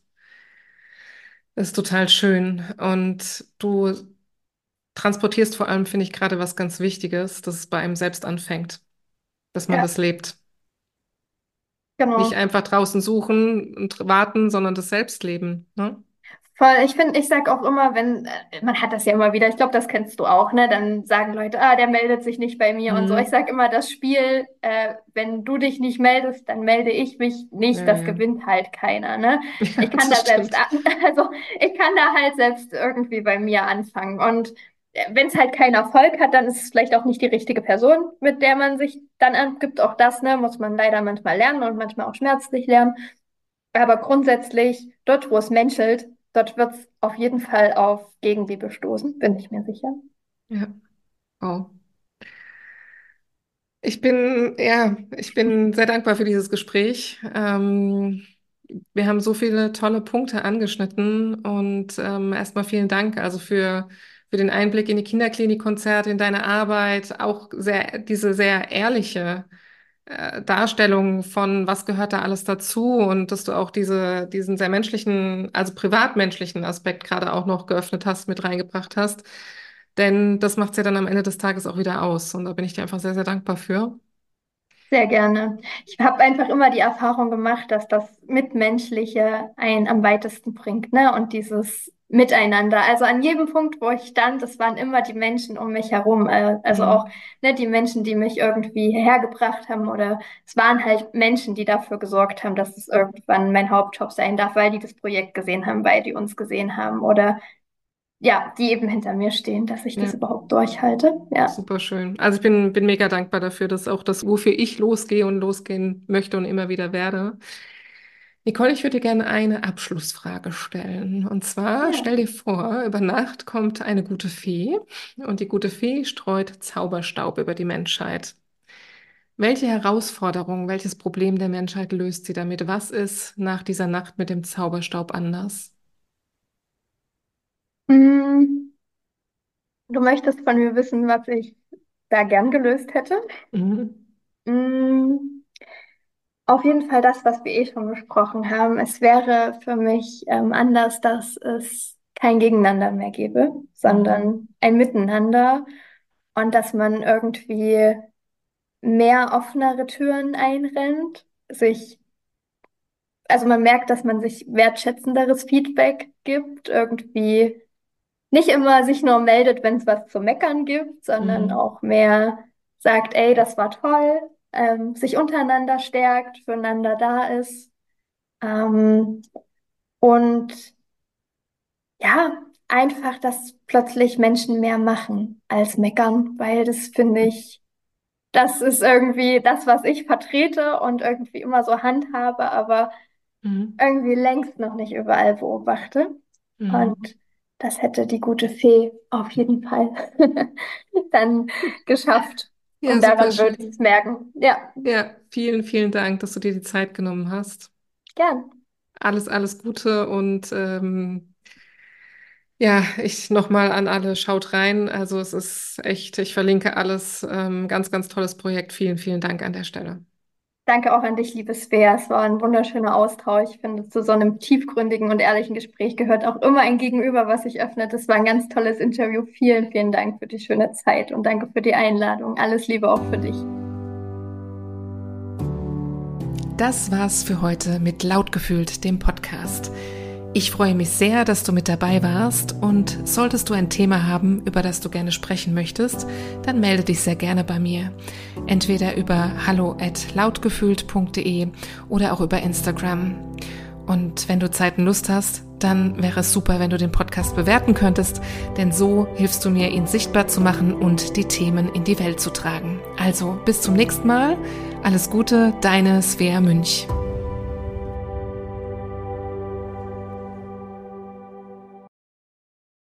Das ist total schön. Und du transportierst vor allem, finde ich, gerade was ganz Wichtiges, dass es bei einem selbst anfängt, dass man ja, das lebt. Nicht genau. einfach draußen suchen und warten, sondern das selbst leben, ne? Voll, ich finde, ich sag auch immer, wenn, man hat das ja immer wieder, ich glaube, das kennst du auch, ne? Dann sagen Leute, ah, der meldet sich nicht bei mir und so. Ich Mhm. sag immer, das Spiel, wenn du dich nicht meldest, dann melde ich mich Ja, nicht, das ja. gewinnt halt keiner, ne? Ja, Ich kann das da selbst, stimmt. also ich kann da halt selbst irgendwie bei mir anfangen. Und wenn es halt keinen Erfolg hat, dann ist es vielleicht auch nicht die richtige Person, mit der man sich dann angibt. Auch das, ne, muss man leider manchmal lernen und manchmal auch schmerzlich lernen. Aber grundsätzlich, dort, wo es menschelt, dort wird es auf jeden Fall auf Gegenliebe stoßen, bin ich mir sicher. Ja. Oh. Ich bin sehr dankbar für dieses Gespräch. Wir haben so viele tolle Punkte angeschnitten und erstmal vielen Dank also für den Einblick in die Kinderklinikkonzerte, in deine Arbeit, auch diese sehr ehrliche Darstellung von, was gehört da alles dazu und dass du auch diesen sehr menschlichen, also privatmenschlichen Aspekt gerade auch noch geöffnet hast, mit reingebracht hast. Denn das macht es ja dann am Ende des Tages auch wieder aus. Und da bin ich dir einfach sehr, sehr dankbar für. Sehr gerne. Ich habe einfach immer die Erfahrung gemacht, dass das Mitmenschliche einen am weitesten bringt, ne? Und dieses Miteinander. Also an jedem Punkt, wo ich stand, das waren immer die Menschen um mich herum. Also auch, Mhm. ne, die Menschen, die mich irgendwie hergebracht haben, oder es waren halt Menschen, die dafür gesorgt haben, dass es irgendwann mein Hauptjob sein darf, weil die das Projekt gesehen haben, weil die uns gesehen haben oder ja, die eben hinter mir stehen, dass ich das Ja, überhaupt durchhalte. Ja, super schön. Also ich bin mega dankbar dafür, dass auch das, wofür ich losgehe und losgehen möchte und immer wieder werde. Nicole, ich würde dir gerne eine Abschlussfrage stellen. Und zwar, ja. stell dir vor, über Nacht kommt eine gute Fee und die gute Fee streut Zauberstaub über die Menschheit. Welche Herausforderung, welches Problem der Menschheit löst sie damit? Was ist nach dieser Nacht mit dem Zauberstaub anders? Mm, Du möchtest von mir wissen, was ich da gern gelöst hätte? Mhm. Mm, Auf jeden Fall das, was wir eh schon besprochen haben. Es wäre für mich anders, dass es kein Gegeneinander mehr gäbe, Mhm. sondern ein Miteinander und dass man irgendwie mehr offenere Türen einrennt, also man merkt, dass man sich wertschätzenderes Feedback gibt, irgendwie nicht immer sich nur meldet, wenn es was zu meckern gibt, sondern Mhm. auch mehr sagt, ey, das war toll, sich untereinander stärkt, füreinander da ist. Ähm, und ja, einfach, dass plötzlich Menschen mehr machen als meckern, weil das finde ich, das ist irgendwie das, was ich vertrete und irgendwie immer so handhabe, aber Mhm. irgendwie längst noch nicht überall beobachte. Mhm. Und das hätte die gute Fee auf jeden Fall dann geschafft. Ja, Und super daran würde ich schön. es merken. Ja, Ja, vielen, vielen Dank, dass du dir die Zeit genommen hast. gern. Alles, alles Gute und ja, ich nochmal an alle, schaut rein. Also es ist echt, ich verlinke alles. Ganz, ganz tolles Projekt. Vielen, vielen Dank an der Stelle. Danke auch an dich, liebe Svea. Es war ein wunderschöner Austausch. Ich finde, zu so einem tiefgründigen und ehrlichen Gespräch gehört auch immer ein Gegenüber, was sich öffnet. Es war ein ganz tolles Interview. Vielen, vielen Dank für die schöne Zeit und danke für die Einladung. Alles Liebe auch für dich. Das war's für heute mit Lautgefühlt, dem Podcast. Ich freue mich sehr, dass du mit dabei warst und solltest du ein Thema haben, über das du gerne sprechen möchtest, dann melde dich sehr gerne bei mir. Entweder über hallo@lautgefühlt.de oder auch über Instagram. Und wenn du Zeit und Lust hast, dann wäre es super, wenn du den Podcast bewerten könntest, denn so hilfst du mir, ihn sichtbar zu machen und die Themen in die Welt zu tragen. Also bis zum nächsten Mal. Alles Gute, deine Svea Münch.